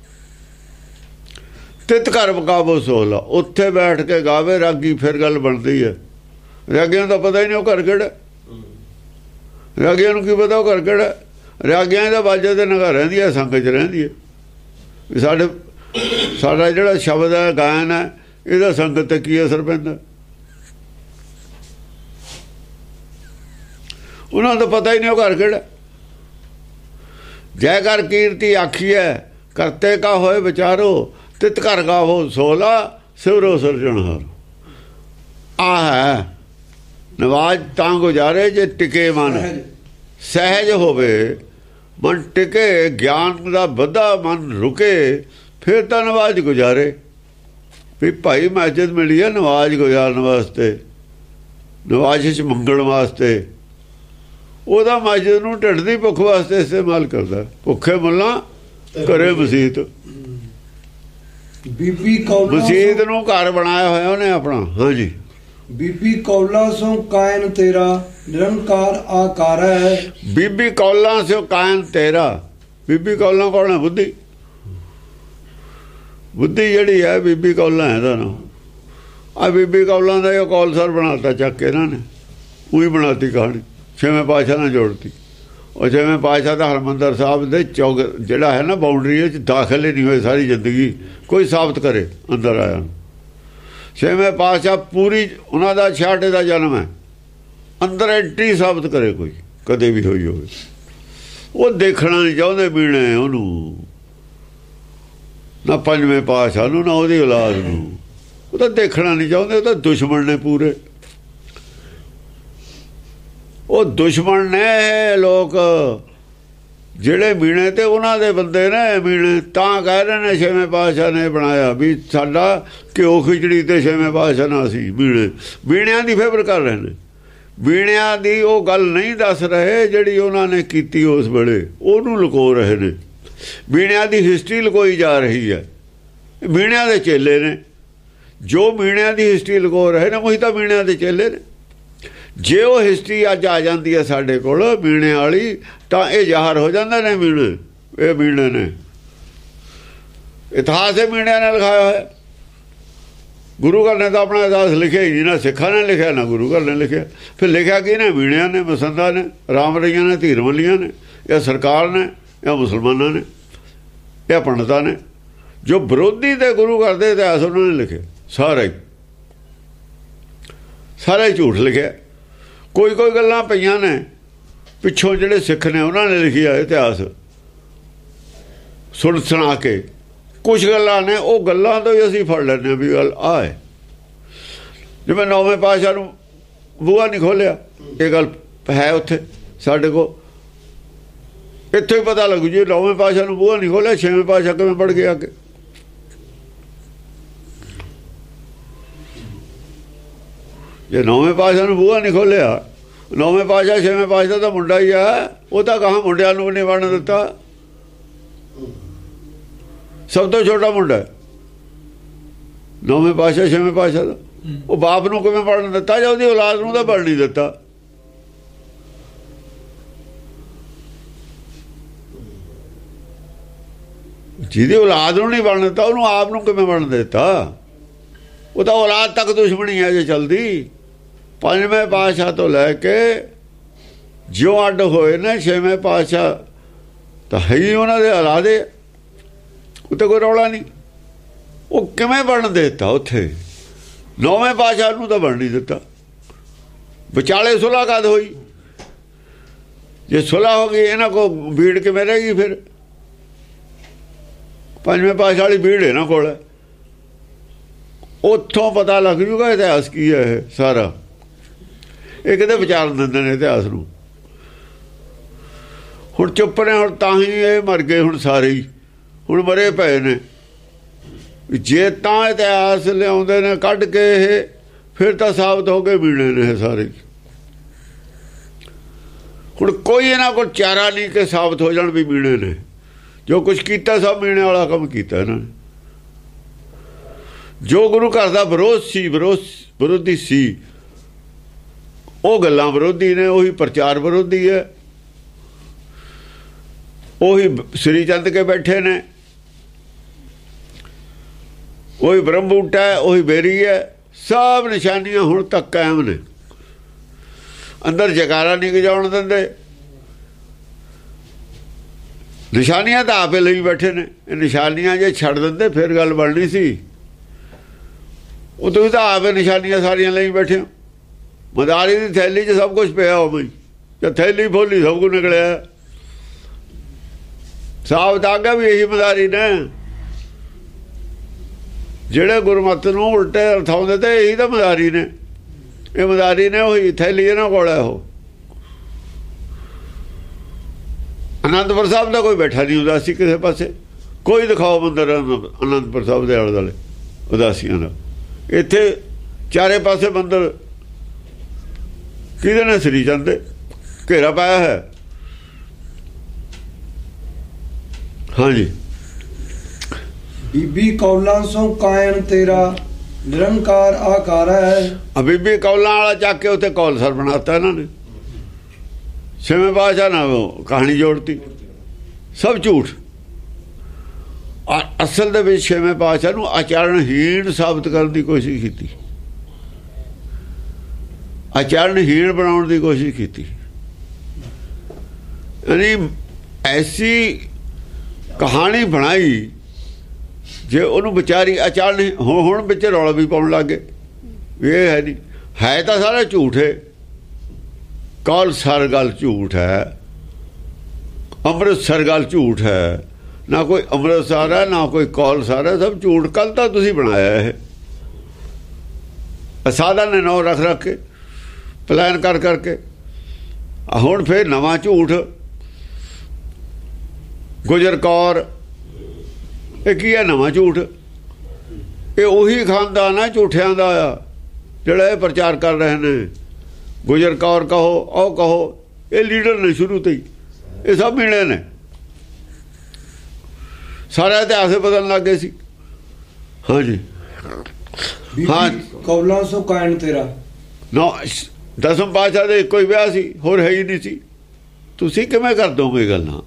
ਤਿਤ ਘਰ ਬਕਾਵੋ ਸੋਹਲਾ, ਉੱਥੇ ਬੈਠ ਕੇ ਗਾਵੇ ਰਾਗੀ, ਫਿਰ ਗੱਲ ਬਣਦੀ ਹੈ। ਰਾਗੀਆਂ ਦਾ ਪਤਾ ਹੀ ਨਹੀਂ ਉਹ ਘਰ ਕਿਹੜਾ, ਰਾਗੀਆਂ ਨੂੰ ਕੀ ਪਤਾ ਉਹ ਘਰ ਕਿਹੜਾ? ਰਾਗੀਆਂ ਦਾ ਬਾਜੇ ਤੇ ਨਗਾ ਰਹਿੰਦੀ ਹੈ, ਸੰਗ 'ਚ ਰਹਿੰਦੀ ਹੈ। ਸਾਡਾ ਜਿਹੜਾ ਸ਼ਬਦ ਹੈ, ਗਾਇਨ ਹੈ, ਇਹਦਾ ਸੰਗਤ ਤੇ ਕੀ ਅਸਰ ਪੈਂਦਾ? ਉਹਨਾਂ ਦਾ ਪਤਾ ਹੀ ਨਹੀਂ ਉਹ ਘਰ ਕਿਹੜਾ। ਜੈ ਘਰ ਕੀਰਤੀ ਆਖੀਐ, ਕਰਤੇ ਕਾ ਹੋਏ ਵਿਚਾਰੋ, ਤਿਤ ਘਰ ਗਾਵੋ ਸੋਲਾ, ਸਿਵਰੋ ਸਿਰਜਣਹਾਰ। ਆਹ ਹੈ ਨਵਾਜ਼ ਤਾਂ ਗੁਜ਼ਾਰੇ ਜੇ ਟਿਕੇ ਮਨ, ਸਹਿਜ ਹੋਵੇ ਮਨ ਟਿਕੇ, ਗਿਆਨ ਦਾ ਵਧਾ ਮਨ ਰੁਕੇ, ਫਿਰ ਤਾਂ ਨਵਾਜ਼ ਗੁਜ਼ਾਰੇ। ਵੀ ਭਾਈ ਮਸਜਿਦ ਮਿਲੀ ਹੈ ਨਵਾਜ਼ ਗੁਜ਼ਾਰਨ ਵਾਸਤੇ, ਨਵਾਜ਼ 'ਚ ਮੰਗਣ ਵਾਸਤੇ, ਉਹਦਾ ਮਸਜਿਦ ਨੂੰ ਢਿੱਡ ਦੀ ਭੁੱਖ ਵਾਸਤੇ ਇਸਤੇਮਾਲ ਕਰਦਾ। ਭੁੱਖੇ ਮੁੱਲਾਂ ਕਰੇ ਮਸੀਤ, ਬੀਬੀ ਕੌਲਾ ਮਸੀਤ ਨੂੰ ਘਰ ਬਣਾਇਆ ਹੋਇਆ ਉਹਨੇ ਆਪਣਾ। ਹਾਂਜੀ, ਬੀਬੀ ਕੌਲਾ ਸੋ ਕਾਇਨ ਤੇਰਾ, ਨਿਰੰਕਾਰ ਆਕਾਰ ਹੈ। ਬੀਬੀ ਕੌਲਾਂ ਸੋ ਕਾਇਨ ਤੇਰਾ, ਬੀਬੀ ਕੌਲਾਂ ਕੌਣ ਹੈ? ਬੁੱਧੀ। ਬੁੱਧੀ ਜਿਹੜੀ ਹੈ ਬੀਬੀ ਕੌਲਾਂ ਹੈ ਦਾ ਨਾ। ਆ ਬੀਬੀ ਕੌਲਾਂ ਦਾ ਇਹ ਕੌਲਸਰ ਬਣਾਤਾ ਚੱਕ ਕੇ ਇਹਨਾਂ ਨੇ, ਉਹੀ ਬਣਾਤੀ ਕਹਾਣੀ, ਛੇਵੇਂ ਪਾਤਸ਼ਾਹ ਨਾਲ ਜੋੜਤੀ। ਉਹ ਛੇਵੇਂ ਪਾਤਸ਼ਾਹ ਦਾ ਹਰਿਮੰਦਰ ਸਾਹਿਬ ਦੇ ਚੌਕ ਜਿਹੜਾ ਹੈ ਨਾ, ਬਾਉਂਡਰੀ 'ਚ ਦਾਖਲ ਹੀ ਨਹੀਂ ਹੋਏ ਸਾਰੀ ਜ਼ਿੰਦਗੀ, ਕੋਈ ਸਾਬਤ ਕਰੇ ਅੰਦਰ ਆਇਆ। ਛੇਵੇਂ ਪਾਤਸ਼ਾਹ ਪੂਰੀ ਉਹਨਾਂ ਦਾ 66 ਦਾ ਜਨਮ ਹੈ, ਅੰਦਰ ਐਂਟਰੀ ਸਾਬਤ ਕਰੇ ਕੋਈ ਕਦੇ ਵੀ ਹੋਈ ਹੋਵੇ। ਉਹ ਦੇਖਣਾ ਨਹੀਂ ਚਾਹੁੰਦੇ ਬੀਣੇ ਉਹਨੂੰ, ਨਾ ਪੰਜਵੇਂ ਪਾਤਸ਼ਾਹ ਨੂੰ, ਨਾ ਉਹਦੀ ਔਲਾਦ ਨੂੰ, ਉਹ ਤਾਂ ਦੇਖਣਾ ਨਹੀਂ ਚਾਹੁੰਦੇ। ਉਹ ਤਾਂ ਦੁਸ਼ਮਣ ਨੇ ਪੂਰੇ, ਉਹ ਦੁਸ਼ਮਣ ਨੇ ਲੋਕ ਜਿਹੜੇ ਮੀਣੇ ਤੇ ਉਹਨਾਂ ਦੇ ਬੰਦੇ ਨੇ ਮੀਣੇ। ਤਾਂ ਕਹਿ ਰਹੇ ਨੇ ਛੇਵੇਂ ਪਾਤਸ਼ਾਹ ਨੇ ਬਣਾਇਆ ਵੀ ਸਾਡਾ ਘਿਓ ਖਿਚੜੀ ਤੇ ਛੇਵੇਂ ਪਾਤਸ਼ਾਹ ਨਾਲ ਅਸੀਂ ਮੀਣਿਆਂ ਦੀ ਫੇਵਰ ਕਰ ਰਹੇ ਨੇ। ਮੀਣਿਆਂ ਦੀ ਉਹ ਗੱਲ ਨਹੀਂ ਦੱਸ ਰਹੇ ਜਿਹੜੀ ਉਹਨਾਂ ਨੇ ਕੀਤੀ ਉਸ ਵੇਲੇ, ਉਹਨੂੰ ਲੁਕੋ ਰਹੇ ਨੇ। ਮੀਣਿਆਂ ਦੀ ਹਿਸਟਰੀ ਲੁਕੋਈ ਜਾ ਰਹੀ ਹੈ। ਮੀਣਿਆਂ ਦੇ ਚੇਲੇ ਨੇ ਜੋ ਮੀਣਿਆਂ ਦੀ ਹਿਸਟਰੀ ਲੁਕੋ ਰਹੇ ਨੇ, ਉਹੀ ਤਾਂ ਮੀਣਿਆਂ ਦੇ ਚੇਲੇ ਨੇ। ਜੇ ਉਹ ਹਿਸਟਰੀ ਅੱਜ ਆ ਜਾਂਦੀ ਹੈ ਸਾਡੇ ਕੋਲ ਮੀਣੇ ਵਾਲੀ, ਤਾਂ ਇਹ ਜ਼ਾਹਰ ਹੋ ਜਾਂਦਾ ਨੇ ਮੀਣੇ, ਇਹ ਮੀਣੇ ਨੇ। ਇਤਿਹਾਸ ਇਹ ਮੀਣਿਆਂ ਨੇ ਲਿਖਾਇਆ ਹੋਇਆ। ਗੁਰੂ ਘਰ ਨੇ ਤਾਂ ਆਪਣਾ ਇਤਿਹਾਸ ਲਿਖਿਆ ਹੀ ਨਹੀਂ, ਨਾ ਸਿੱਖਾਂ ਨੇ ਲਿਖਿਆ ਨਾ ਗੁਰੂ ਘਰ ਨੇ ਲਿਖਿਆ। ਫਿਰ ਲਿਖਿਆ ਕੀ ਨੇ? ਮੀਣਿਆਂ ਨੇ, ਮਸੰਦਾਂ ਨੇ, ਰਾਮ ਰਈਆਂ ਨੇ, ਧੀਰਮੱਲੀਆਂ ਨੇ, ਇਹ ਸਰਕਾਰ ਨੇ, ਇਹ ਮੁਸਲਮਾਨਾਂ ਨੇ, ਇਹ ਪੰਡਤਾਂ ਨੇ। ਜੋ ਵਿਰੋਧੀ ਤੇ ਗੁਰੂ ਘਰ ਦੇ ਇਤਿਹਾਸ ਉਹਨਾਂ ਨੇ ਲਿਖੇ ਸਾਰੇ ਝੂਠ ਲਿਖਿਆ। ਕੋਈ ਗੱਲਾਂ ਪਈਆਂ ਨੇ ਪਿੱਛੋਂ ਜਿਹੜੇ ਸਿੱਖ ਨੇ ਉਹਨਾਂ ਨੇ ਲਿਖਿਆ ਇਤਿਹਾਸ ਸੁਣਾ ਕੇ। ਕੁਛ ਗੱਲਾਂ ਨੇ ਉਹ ਗੱਲਾਂ ਤੋਂ ਹੀ ਅਸੀਂ ਫੜ ਲੈਂਦੇ ਵੀ ਗੱਲ ਆਹ ਹੈ। ਜਿਵੇਂ ਨੌਵੇਂ ਪਾਤਸ਼ਾਹ ਨੂੰ ਬੂਹਾ ਨਹੀਂ ਖੋਲਿਆ, ਇਹ ਗੱਲ ਹੈ ਉੱਥੇ ਸਾਡੇ ਕੋਲ, ਇੱਥੇ ਹੀ ਪਤਾ ਲੱਗੂ ਜੀ। ਨੌਵੇਂ ਪਾਤਸ਼ਾਹ ਨੂੰ ਬੂਹਾ ਨਹੀਂ ਖੋਲਿਆ, ਛੇਵੇਂ ਪਾਤਸ਼ਾਹ ਕਿਵੇਂ ਪੜ ਗਿਆ ਅੱਗੇ? ਜੇ ਨੌਵੇਂ ਪਾਤਸ਼ਾਹ ਨੂੰ ਬੂਹਾ ਨਹੀਂ ਖੋਲਿਆ, ਨੌਵੇਂ ਪਾਤਸ਼ਾਹ ਛੇਵੇਂ ਪਾਤਸ਼ਾਹ ਦਾ ਮੁੰਡਾ ਹੀ ਆ, ਉਹ ਤਾਂ ਕਹਾਂ ਮੁੰਡਿਆਂ ਨੂੰ ਨਹੀਂ ਬਣਨ ਦਿੱਤਾ, ਸਭ ਤੋਂ ਛੋਟਾ ਮੁੰਡਾ। ਨੌਵੇਂ ਪਾਤਸ਼ਾਹ ਛੇਵੇਂ ਪਾਤਸ਼ਾਹ ਦਾ। ਉਹ ਬਾਪ ਨੂੰ ਕਿਵੇਂ ਬਣਨ ਦਿੱਤਾ ਜਾਂ ਉਹਦੀ ਔਲਾਦ ਨੂੰ ਤਾਂ ਬਣ ਨਹੀਂ ਦਿੱਤਾ। ਜਿਹਦੀ ਔਲਾਦ ਨੂੰ ਨਹੀਂ ਬਣ ਦਿੱਤਾ ਉਹਨੂੰ ਆਪ ਨੂੰ ਕਿਵੇਂ ਬਣ ਦਿੱਤਾ? ਉਹ ਤਾਂ ਔਲਾਦ ਤੱਕ ਦੁਸ਼ਮਣੀ ਹੈ ਜੇ ਚਲਦੀ। ਪੰਜਵੇਂ ਪਾਤਸ਼ਾਹ ਤੋਂ ਲੈ ਕੇ ਜਿਉਂ ਅੱਡ ਹੋਏ ਨੇ ਛੇਵੇਂ ਪਾਤਸ਼ਾਹ ਤਾਂ ਹੈ ਹੀ ਉਹਨਾਂ ਦੇ ਔਲਾਦੇ। ਉਹ ਤਾਂ ਕੋਈ ਰੌਲਾ ਨਹੀਂ। ਉਹ ਕਿਵੇਂ ਬਣ ਦਿੱਤਾ ਉੱਥੇ? ਨੌਵੇਂ ਪਾਤਸ਼ਾਹ ਨੂੰ ਤਾਂ ਬਣ ਨਹੀਂ ਦਿੱਤਾ। ਵਿਚਾਲੇ ਸੁਲ੍ਹਾ ਕਦ ਹੋਈ? ਜੇ ਸੁਲ੍ਹਾ ਹੋ ਗਈ ਇਹਨਾਂ ਕੋਲ ਭੀੜ ਕਿਵੇਂ ਰਹੇਗੀ? ਫਿਰ ਪੰਜਵੇਂ ਪਾਤਸ਼ਾਹ ਵਾਲੀ ਭੀੜ ਇਹਨਾਂ ਕੋਲ ਹੈ। ਉੱਥੋਂ ਪਤਾ ਲੱਗ ਜੂਗਾ ਇਤਿਹਾਸ ਕੀ ਹੈ। ਇਹ ਸਾਰਾ ਇਹ ਕਿਤੇ ਵਿਚਾਰਨ ਦਿੰਦੇ ਨੇ ਇਤਿਹਾਸ ਨੂੰ। ਹੁਣ ਚੁੱਪ ਨੇ, ਹੁਣ ਤਾਂ ਹੀ ਇਹ ਮਰ ਗਏ। ਹੁਣ ਸਾਰੇ ਹੀ ਹੁਣ ਮਰੇ ਪਏ ਨੇ। ਜੇ ਤਾਂ ਇਤਿਹਾਸ ਲਿਆਉਂਦੇ ਨੇ ਕੱਢ ਕੇ ਇਹ, ਫਿਰ ਤਾਂ ਸਾਬਤ ਹੋ ਕੇ ਮੀਣੇ ਨੇ ਸਾਰੇ। ਹੁਣ ਕੋਈ ਇਹਨਾਂ ਕੋਲ ਚਾਰਾ ਨਹੀਂ ਕਿ ਸਾਬਤ ਹੋ ਜਾਣ ਵੀ ਮੀਣੇ ਨੇ। ਜੋ ਕੁਛ ਕੀਤਾ ਸਭ ਮੀਣੇ ਵਾਲਾ ਕੰਮ ਕੀਤਾ ਇਹਨਾਂ ਨੇ। ਜੋ ਗੁਰੂ ਘਰ ਦਾ ਵਿਰੋਧ ਸੀ, ਵਿਰੋਧੀ ਸੀ, ਉਹ ਗੱਲਾਂ ਵਿਰੋਧੀ ਨੇ। ਉਹੀ ਪ੍ਰਚਾਰ ਵਿਰੋਧੀ ਹੈ। ਉਹੀ ਸ੍ਰੀ ਚੰਦ ਕੇ ਬੈਠੇ ਨੇ। ਉਹੀ ਬ੍ਰਹਮ ਬੂਟਾ ਹੈ, ਉਹੀ ਬੇਰੀ ਹੈ। ਸਭ ਨਿਸ਼ਾਨੀਆਂ ਹੁਣ ਤੱਕ ਕਾਇਮ ਨੇ। ਅੰਦਰ ਜਕਾਰਾ ਨਹੀਂ ਗਜਾਉਣ ਦਿੰਦੇ। ਨਿਸ਼ਾਨੀਆਂ ਤਾਂ ਆਪੇ ਲਈ ਬੈਠੇ ਨੇ। ਇਹ ਨਿਸ਼ਾਨੀਆਂ ਜੇ ਛੱਡ ਦਿੰਦੇ ਫਿਰ ਗੱਲ ਬਣਨੀ ਸੀ। ਉਹ ਤੁਸੀਂ ਤਾਂ ਆਪੇ ਨਿਸ਼ਾਨੀਆਂ ਸਾਰੀਆਂ ਲਈ ਬੈਠੇ ਹੋ। ਮਦਾਰੀ ਦੀ ਥੈਲੀ 'ਚ ਸਭ ਕੁਝ ਪਿਆ ਹੋ ਬਈ। ਜੇ ਥੈਲੀ ਫੋਲੀ ਸਭ ਕੁਝ ਨਿਕਲਿਆ। ਸਾਬਤ ਆ ਗਿਆ ਵੀ ਇਹੀ ਮਦਾਰੀ ਨੇ। ਜਿਹੜੇ ਗੁਰਮਤਿ ਨੂੰ ਉਲਟੇ ਅਰਥਾਉਂਦੇ ਤੇ ਇਹੀ ਤਾਂ ਮਦਾਰੀ ਨੇ। ਇਹ ਮਦਾਰੀ ਨੇ, ਉਹੀ ਥੈਲੀ ਇਹਨਾਂ ਕੋਲ ਹੈ। ਉਹ ਅਨੰਦਪੁਰ ਸਾਹਿਬ ਦਾ ਕੋਈ ਬੈਠਾ ਨਹੀਂ ਉਦਾਸੀ ਕਿਸੇ ਪਾਸੇ। ਕੋਈ ਦਿਖਾਓ ਮੰਦਰ ਅਨੰਦਪੁਰ ਸਾਹਿਬ ਦੇ ਆਲੇ ਦੁਆਲੇ ਉਦਾਸੀਆਂ ਦਾ। ਇੱਥੇ ਚਾਰੇ ਪਾਸੇ ਮੰਦਰ ਕਿਹਦੇ ਨੇ? ਸ੍ਰੀ ਚੰਦ ਦੇ ਘੇਰਾ ਪਾਇਆ ਹੈ। ਹਾਂਜੀ। ਬੀਬੀ ਕੌਲਾਂ ਸੋ ਕਾਇਨ ਤੇਰਾ ਨਿਰੰਕਾਰ ਆਕਾਰ ਹੈ। ਬੀਬੀ ਕੌਲਾਂ ਵਾਲਾ ਚੱਕ ਕੇ ਉੱਥੇ ਕੌਲਸਰ ਬਣਾਤਾ ਇਹਨਾਂ ਨੇ। ਛੇਵੇਂ ਪਾਤਸ਼ਾਹ ਨਾਲ ਕਹਾਣੀ ਜੋੜਤੀ। ਸਭ ਝੂਠ। ਅਸਲ ਦੇ ਵਿੱਚ ਛੇਵੇਂ ਪਾਤਸ਼ਾਹ ਨੂੰ ਆਚਰਣਹੀਣ ਸਾਬਤ ਕਰਨ ਦੀ ਕੋਸ਼ਿਸ਼ ਕੀਤੀ। ਆਚਰਣਹੀਣ ਬਣਾਉਣ ਦੀ ਕੋਸ਼ਿਸ਼ ਕੀਤੀ। ਯਾਨੀ ਐਸੀ ਕਹਾਣੀ ਬਣਾਈ ਜੇ ਉਹਨੂੰ ਵਿਚਾਰੀ ਆਚਰਨ। ਹੁਣ ਵਿੱਚ ਰੌਲਾ ਵੀ ਪਾਉਣ ਲੱਗ ਗਏ। ਇਹ ਹੈ ਨਹੀਂ, ਹੈ ਤਾਂ ਸਾਰਾ ਝੂਠ ਹੈ। ਕੌਲਸਰ ਗੱਲ ਝੂਠ ਹੈ। ਅੰਮ੍ਰਿਤਸਰ ਗੱਲ ਝੂਠ ਹੈ। ਨਾ ਕੋਈ ਅੰਮ੍ਰਿਤਸਰ ਹੈ, ਨਾ ਕੋਈ ਕੌਲਸਰ ਹੈ। ਸਭ ਝੂਠ। ਕੱਲ ਤਾਂ ਤੁਸੀਂ ਬਣਾਇਆ ਇਹ। ਅਸਾਦਾ ਨੇ ਨੌ ਰੱਖ ਕੇ ਪਲਾਨ ਕਰਕੇ। ਹੁਣ ਫਿਰ ਨਵਾਂ ਝੂਠ। ਗੁਜਰ ਕੌਰ ਇਹ ਕੀ ਹੈ? ਨਵਾਂ ਝੂਠ। ਇਹ ਉਹੀ ਖਾਨਦਾਨ ਹੈ ਝੂਠਿਆਂ ਦਾ ਜਿਹੜਾ ਇਹ ਪ੍ਰਚਾਰ ਕਰ ਰਹੇ ਨੇ। ਗੁਜਰ ਕੌਰ ਕਹੋ, ਉਹ ਕਹੋ, ਇਹ ਲੀਡਰ ਨੇ ਸ਼ੁਰੂ ਤੋਂ ਹੀ। ਇਹ ਸਭ ਮਿਲੇ ਨੇ। ਸਾਰਾ ਇਤਿਹਾਸ ਬਦਲਣ ਲੱਗ ਗਏ ਸੀ। ਹਾਂਜੀ। ਹਾਂ। ਕੌਲਾਂ ਸੋ ਕਾਇਨ ਤੇਰਾ। ਦਸਮ ਪਾਤਸ਼ਾਹ ਦੇ ਇੱਕੋ ਹੀ ਵਿਆਹ ਸੀ, ਹੋਰ ਹੈ ਹੀ ਨਹੀਂ ਸੀ। ਤੁਸੀਂ ਕਿਵੇਂ ਕਰ ਦੋਗੇ ਗੱਲਾਂ?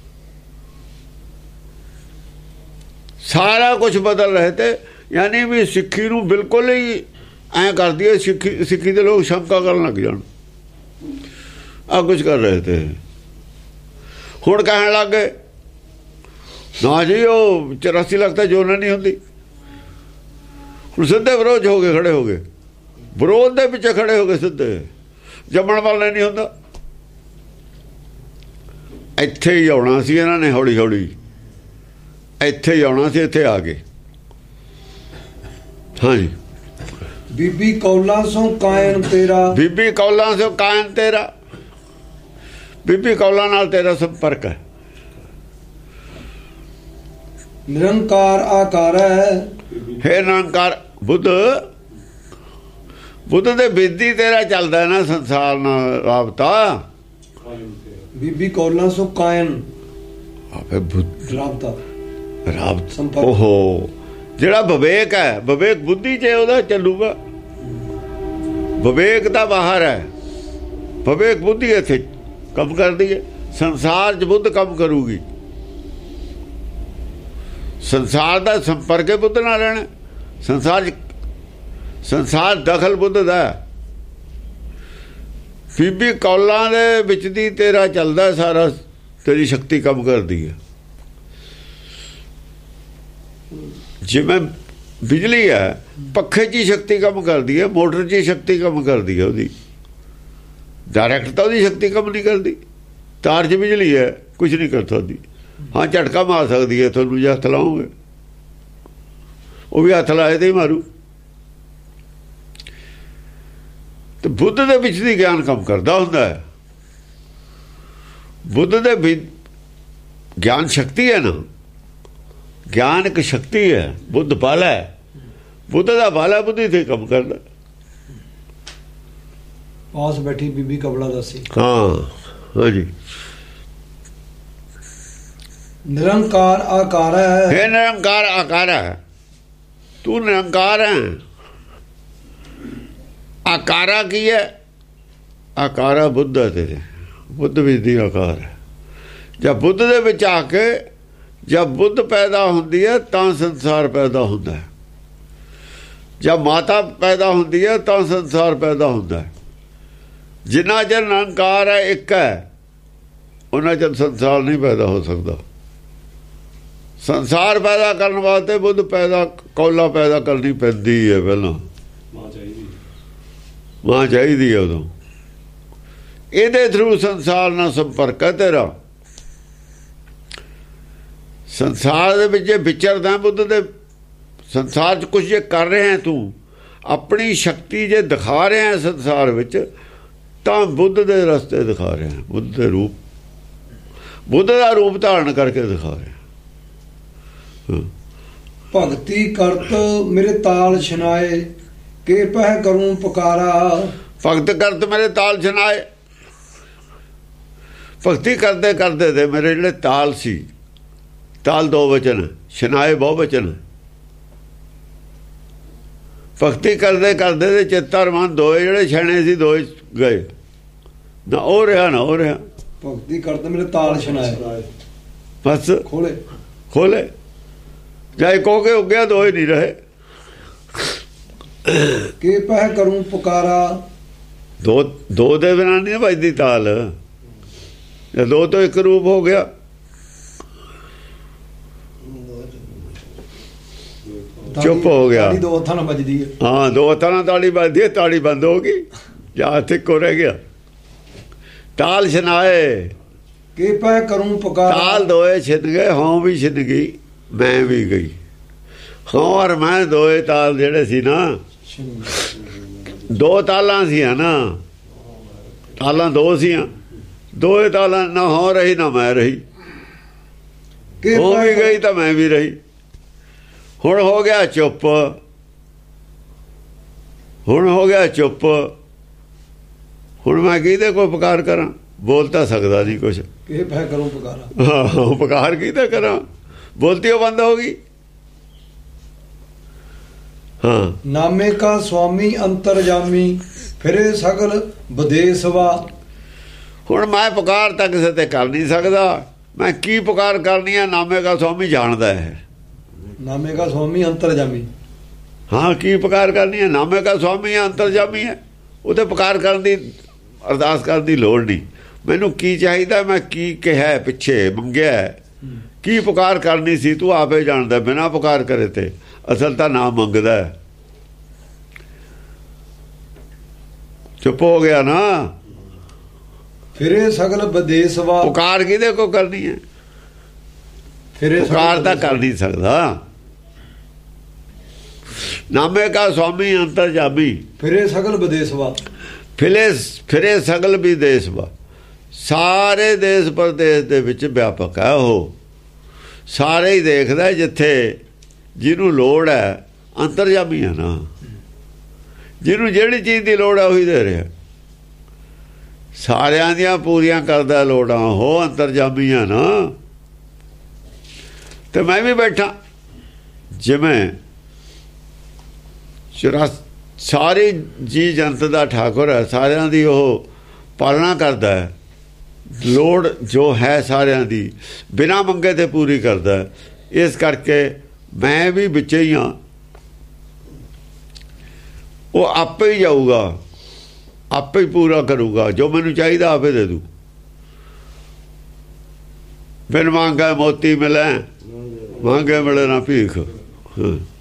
ਸਾਰਾ ਕੁਝ ਬਦਲ ਰਹੇ ਤੇ। ਯਾਨੀ ਵੀ ਸਿੱਖੀ ਨੂੰ ਬਿਲਕੁਲ ਹੀ ਐਂ ਕਰਦੀ ਹੈ। ਸਿੱਖੀ ਦੇ ਲੋਕ ਸ਼ੰਕਾ ਕਰਨ ਲੱਗ ਜਾਣ। ਆ ਕੁਝ ਕਰ ਰਹੇ ਤੇ। ਹੁਣ ਕਹਿਣ ਲੱਗ ਗਏ ਨਾ ਜੀ ਉਹ 84 ਲੱਖ ਤਾਂ ਜੋਨ ਨਹੀਂ ਹੁੰਦੀ। ਹੁਣ ਸਿੱਧੇ ਵਿਰੋਧ ਹੋ ਗਏ, ਖੜੇ ਹੋ ਗਏ। ਵਿਰੋਧ ਦੇ ਪਿੱਛੇ ਖੜੇ ਹੋ ਗਏ ਸਿੱਧੇ। ਜੰਮਣ ਵਾਲਾ ਨਹੀਂ ਹੁੰਦਾ। ਇੱਥੇ ਹੀ ਆਉਣਾ ਸੀ ਇਹਨਾਂ ਨੇ। ਹੌਲੀ ਹੌਲੀ ਇੱਥੇ ਹੀ ਆਉਣਾ ਸੀ। ਇੱਥੇ ਆ ਗਏ। ਹਾਂਜੀ। ਬੀਬੀ ਕੌਲਾਂ ਸੋ ਕਾਇਨ ਤੇਰਾ। ਬੀਬੀ ਕੌਲਾਂ ਸੋ ਕਾਇਨ ਤੇਰਾ। ਬੀਬੀ ਕੌਲਾਂ ਨਾਲ ਤੇਰਾ ਸੰਪਰਕ ਹੈ। ਨਿਰੰਕਾਰ ਆਕਾਰ ਹੈ। ਹੇ ਨਿਰੰਕਾਰ ਬੁੱਧ। ਬੁੱਧ ਦੇ ਬਿਰਦੀ ਤੇਰਾ ਚੱਲਦਾ ਨਾ ਸੰਸਾਰ ਨਾਲ ਰਾਬਤਾ। ਬੀਬੀ ਕੌਲਾਂ ਸੋ ਕਾਇਨ ਆਪੇ ਬੁੱਧ ਰਾਬਤਾ। ਓਹੋ ਜਿਹੜਾ ਵਿਵੇਕ ਹੈ, ਵਿਵੇਕ ਬੁੱਧੀ 'ਚ ਉਹਦਾ ਚੱਲੂਗਾ। ਵਿਵੇਕ ਤਾਂ ਬਾਹਰ ਹੈ, ਵਿਵੇਕ ਬੁੱਧੀ ਇੱਥੇ ਕੰਮ ਕਰਦੀ ਹੈ। ਸੰਸਾਰ 'ਚ ਬੁੱਧ ਕੰਮ ਕਰੂਗੀ। ਸੰਸਾਰ ਦਾ ਸੰਪਰਕ ਹੈ ਬੁੱਧ ਨਾਲ ਰਹਿਣਾ। ਸੰਸਾਰ ਦਖਲ ਬੁੱਧ ਦਾ। ਬੀਬੀ ਕੌਲਾਂ ਦੇ ਵਿੱਚ ਦੀ ਤੇਰਾ ਚੱਲਦਾ ਸਾਰਾ, ਤੇਰੀ ਸ਼ਕਤੀ ਕੰਮ ਕਰਦੀ ਹੈ। ਜਿਵੇਂ ਬਿਜਲੀ ਹੈ, ਪੱਖੇ 'ਚ ਹੀ ਸ਼ਕਤੀ ਕੰਮ ਕਰਦੀ ਹੈ, ਮੋਟਰ 'ਚ ਹੀ ਸ਼ਕਤੀ ਕੰਮ ਕਰਦੀ ਹੈ। ਉਹਦੀ ਡਾਇਰੈਕਟ ਤਾਂ ਉਹਦੀ ਸ਼ਕਤੀ ਕੰਮ ਨਹੀਂ ਕਰਦੀ। ਤਾਰ 'ਚ ਬਿਜਲੀ ਹੈ, ਕੁਝ ਨਹੀਂ ਕਰ ਸਕਦੀ। ਹਾਂ, ਝਟਕਾ ਮਾਰ ਸਕਦੀ ਹੈ ਤੁਹਾਨੂੰ ਜੇ ਹੱਥ ਲਾਓਗੇ। ਉਹ ਵੀ ਹੱਥ ਲਾਏ ਤੇ ਹੀ ਮਾਰੂ। ਤੇ ਬੁੱਧ ਦੇ ਵਿੱਚ ਦੀ ਗਿਆਨ ਕੰਮ ਕਰਦਾ ਹੁੰਦਾ ਹੈ। ਬੁੱਧ ਦੇ ਵੀ ਗਿਆਨ ਸ਼ਕਤੀ ਹੈ ਨਾ। ਗਿਆਨ ਇੱਕ ਸ਼ਕਤੀ ਹੈ। ਬੁੱਧ ਬਾਲਾ ਹੈ। ਬੁੱਧ ਦਾ ਬਾਲਾ ਬੁੱਧੀ ਤੇ ਕੰਮ ਕਰਦਾ। ਪਾਸ ਬੈਠੀ ਬੀਬੀ ਕਬਲਾ ਦੱਸੀ। ਹਾਂ, ਹਾਂਜੀ। ਨਿਰੰਕਾਰ ਆਕਾਰ ਹੈ। हे ਨਿਰੰਕਾਰ ਆਕਾਰ ਹੈ। ਤੂੰ ਨਿਰੰਕਾਰ ਹੈ। ਆਕਾਰਾ ਕੀ ਹੈ? ਆਕਾਰਾ ਬੁੱਧ ਹੈ ਤੇਰੇ। ਬੁੱਧ ਵਿੱਚ ਦੀ ਆਕਾਰ ਹੈ। ਜਦ ਬੁੱਧ ਦੇ ਵਿੱਚ ਆ ਕੇ ਜਦ ਬੁੱਧ ਪੈਦਾ ਹੁੰਦੀ ਹੈ ਤਾਂ ਸੰਸਾਰ ਪੈਦਾ ਹੁੰਦਾ ਹੈ। ਜਦ ਮਾਤਾ ਪੈਦਾ ਹੁੰਦੀ ਹੈ ਤਾਂ ਸੰਸਾਰ ਪੈਦਾ ਹੁੰਦਾ ਹੈ। ਜਿੰਨਾ ਚਿਰ ਨਿਰੰਕਾਰ ਹੈ, ਇੱਕ ਹੈ, ਉਹਨਾਂ ਚਿਰ ਸੰਸਾਰ ਨਹੀਂ ਪੈਦਾ ਹੋ ਸਕਦਾ। ਸੰਸਾਰ ਪੈਦਾ ਕਰਨ ਵਾਸਤੇ ਬੁੱਧ ਕੌਲਾ ਪੈਦਾ ਕਰਨੀ ਪੈਂਦੀ ਹੈ। ਪਹਿਲਾਂ ਮਾਂ ਚਾਹੀਦੀ ਹੈ। ਉਦੋਂ ਇਹਦੇ ਥਰੂ ਸੰਸਾਰ ਨਾਲ ਸੰਪਰਕ ਹੈ ਤੇਰਾ। ਸੰਸਾਰ ਦੇ ਵਿੱਚ ਜੇ ਵਿਚਰਦਾ ਬੁੱਧ ਦੇ, ਸੰਸਾਰ 'ਚ ਕੁਝ ਜੇ ਕਰ ਰਿਹਾ ਹੈ, ਤੂੰ ਆਪਣੀ ਸ਼ਕਤੀ ਜੇ ਦਿਖਾ ਰਿਹਾ ਹੈ ਸੰਸਾਰ ਵਿੱਚ, ਤਾਂ ਬੁੱਧ ਦੇ ਰਸਤੇ ਦਿਖਾ ਰਿਹਾ। ਬੁੱਧ ਦੇ ਰੂਪ, ਬੁੱਧ ਦਾ ਰੂਪ ਧਾਰਨ ਕਰਕੇ ਦਿਖਾ ਰਿਹਾ। ਭਗਤੀ ਕਰਤ ਮੇਰੇ ਤਾਲ ਛਨਾਏ, ਕੇ ਪਹਿ ਕਰੂੰ ਪੁਕਾਰਾ। ਭਗਤ ਕਰਤ ਮੇਰੇ ਤਾਲ ਛਨਾਏ। ਭਗਤੀ ਕਰਦੇ ਕਰਦੇ ਦੇ ਮੇਰੇ ਜਿਹੜੇ ਤਾਲ ਸੀ, ਤਾਲ ਦੋ ਵਚਨ, ਛਨਾਏ ਬਹੁ ਵਚਨ। ਭਗਤੀ ਕਰਦੇ ਕਰਦੇ ਦੇ ਚਿੱਤਰ ਮਨ ਦੋਏ ਜਿਹੜੇ ਛਣੇ ਸੀ, ਦੋਏ ਗਏ। ਨਾ ਉਹ ਰਿਹਾ ਨਾ ਉਹ ਰਿਹਾ। ਭਗਤੀ ਕਰਤ ਮੇਰੇ ਤਾਲ ਛਨਾਏ, ਬਸ ਖੋਲੇ ਜਾਏ ਕੋ ਕੇ ਉੱਗਿਆ, ਦੋਏ ਨਹੀਂ ਰਹੇ। ਕਿ ਪਹਿ ਕਰੂੰ ਪੁਕਾਰਾ। ਦੋ ਦੇ ਬਿਨਾਂ ਨਹੀਂ ਵੱਜਦੀ ਤਾਲ। ਜੇ ਦੋ ਤੋਂ ਇੱਕ ਰੂਪ ਹੋ ਗਿਆ, ਚੁੱਪ ਹੋ ਗਿਆ। ਦੋ ਹੱਥਾਂ ਨਾਲ ਵੱਜਦੀ ਹੈ। ਹਾਂ, ਦੋ ਹੱਥਾਂ ਨਾਲ ਤਾੜੀ ਵੱਜਦੀ ਹੈ, ਤਾੜੀ ਬੰਦ ਹੋ ਗਈ ਜਾਂ ਹੱਥ ਇੱਕੋ ਰਹਿ ਗਿਆ। ਤਾਲ ਛਨਾਏ, ਕਿ ਪਹਿ ਕਰੂੰ ਪੁਕਾਰਾ। ਤਾਲ ਦੋਏ ਛਿਨ ਗਏ, ਹੋਂ ਵੀ ਛਿਨ ਗਈ, ਮੈਂ ਵੀ ਗਈ। ਹਾਂ ਔਰ ਮੈਂ ਦੋਏ ਤਾਲ ਜਿਹੜੇ ਸੀ ਨਾ, ਦੋ ਤਾਲਾਂ ਸੀਆਂ ਨਾ, ਤਾਲਾਂ ਦੋ ਸੀਆਂ, ਦੋਏ ਤਾਲਾਂ ਨਾ ਹੋ ਰਹੀ ਨਾ ਮੈਂ ਰਹੀ। ਉਹ ਵੀ ਗਈ ਤਾਂ ਮੈਂ ਵੀ ਰਹੀ। ਹੁਣ ਹੋ ਗਿਆ ਚੁੱਪ, ਹੁਣ ਹੋ ਗਿਆ ਚੁੱਪ। ਹੁਣ ਮੈਂ ਕਿਹਦੇ ਕੋਈ ਪੁਕਾਰ ਕਰਾਂ? ਬੋਲ ਤਾਂ ਸਕਦਾ ਨਹੀਂ ਕੁਛ। ਕਿ ਪਹਿ ਕਰੂੰ ਪੁਕਾਰਾ। ਹਾਂ, ਪੁਕਾਰ ਕਿਹਦਾ ਕਰਾਂ? ਬੋਲਤੀ ਉਹ ਬੰਦ ਹੋ ਗਈ। ਹਾਂ, ਨਾਮੇ ਕਾ ਸੁਆਮੀ ਅੰਤਰਜਾਮੀ, ਫਿਰੇ ਸਗਲ ਵਿਦੇਸਵਾ। ਹੁਣ ਮੈਂ ਪੁਕਾਰ ਤਾਂ ਕਿਸੇ ਤੇ ਕਰ ਨਹੀਂ ਸਕਦਾ। ਮੈਂ ਕੀ ਪੁਕਾਰ ਕਰਨੀ ਹੈ? ਨਾਮੇ ਕਾ ਸੁਆਮੀ ਜਾਣਦਾ ਹੈ। ਨਾਮੇ ਕਾ ਸੁਆਮੀ ਅੰਤਰਜਾਮੀ। ਹਾਂ, ਕੀ ਪੁਕਾਰ ਕਰਨੀ ਹੈ? ਨਾਮੇ ਕਾ ਸੁਆਮੀ ਅੰਤਰਜਾਮੀ ਹੈ। ਉਹਦੇ ਪੁਕਾਰ ਕਰਨ ਦੀ, ਅਰਦਾਸ ਕਰਨ ਦੀ ਲੋੜ ਨਹੀਂ। ਮੈਨੂੰ ਕੀ ਚਾਹੀਦਾ, ਮੈਂ ਕੀ ਕਿਹਾ ਪਿੱਛੇ ਮੰਗਿਆ, ਕੀ ਪੁਕਾਰ ਕਰਨੀ ਸੀ, ਤੂੰ ਆਪੇ ਜਾਣਦਾ। ਬਿਨਾਂ ਪੁਕਾਰ ਕਰੇ ਤੇ ਅਸਲ ਤਾਂ ਨਾਮ ਮੰਗਦਾ। ਚੁੱਪ ਹੋ ਗਿਆ ਨਾ। ਫਿਰੇ ਸਗਲ ਵਿਦੇਸਵਾ। ਪੁਕਾਰ ਕਿਹਦੇ ਕੋ ਕਰਨੀ ਹੈ? ਪੁਕਾਰ ਤਾਂ ਕਰ ਨਹੀਂ ਸਕਦਾ। ਨਾਮੇ ਕਾ ਸੁਆਮੀ ਅੰਤਰਜਾਮੀ, ਫਿਰੇ ਸਗਲ ਵਿਦੇਸਵਾ। ਫਿਰੇ ਸਗਲ ਵੀ ਦੇਸਵਾ। ਸਾਰੇ ਦੇਸ਼ ਪ੍ਰਦੇਸ਼ ਦੇ ਵਿੱਚ ਵਿਆਪਕ ਹੈ ਉਹ। ਸਾਰੇ ਹੀ ਦੇਖਦਾ ਜਿੱਥੇ ਜਿਹਨੂੰ ਲੋੜ ਹੈ। ਅੰਤਰਜਾਮੀ ਹੈ ਨਾ। ਜਿਹਨੂੰ ਜਿਹੜੀ ਚੀਜ਼ ਦੀ ਲੋੜ ਹੈ ਉਹੀ ਦੇ ਰਿਹਾ। ਸਾਰਿਆਂ ਦੀਆਂ ਪੂਰੀਆਂ ਕਰਦਾ ਲੋੜਾਂ ਉਹ। ਅੰਤਰਜਾਮੀ ਹੈ ਨਾ। ਤੇ ਮੈਂ ਵੀ ਬੈਠਾ। ਜਿਵੇਂ ਸਾਰੀ ਜੀ ਜਨਤ ਦਾ ਠਾਕੁਰ ਹੈ, ਸਾਰਿਆਂ ਦੀ ਉਹ ਪਾਲਣਾ ਕਰਦਾ ਹੈ, ਲੋੜ ਜੋ ਹੈ ਸਾਰਿਆਂ ਦੀ ਬਿਨਾਂ ਮੰਗੇ ਤੇ ਪੂਰੀ ਕਰਦਾ ਹੈ। ਇਸ ਕਰਕੇ ਮੈਂ ਵੀ ਵਿੱਚ ਹੀ ਹਾਂ, ਉਹ ਆਪੇ ਹੀ ਜਾਊਗਾ, ਆਪੇ ਹੀ ਪੂਰਾ ਕਰੂਗਾ, ਜੋ ਮੈਨੂੰ ਚਾਹੀਦਾ ਆਪੇ ਦੇ ਦੂ। ਬਿਨ ਮੰਗੇ ਮੋਤੀ ਮਿਲੇ, ਮੰਗੇ ਮਿਲੇ ਨਾ ਭੀਖ।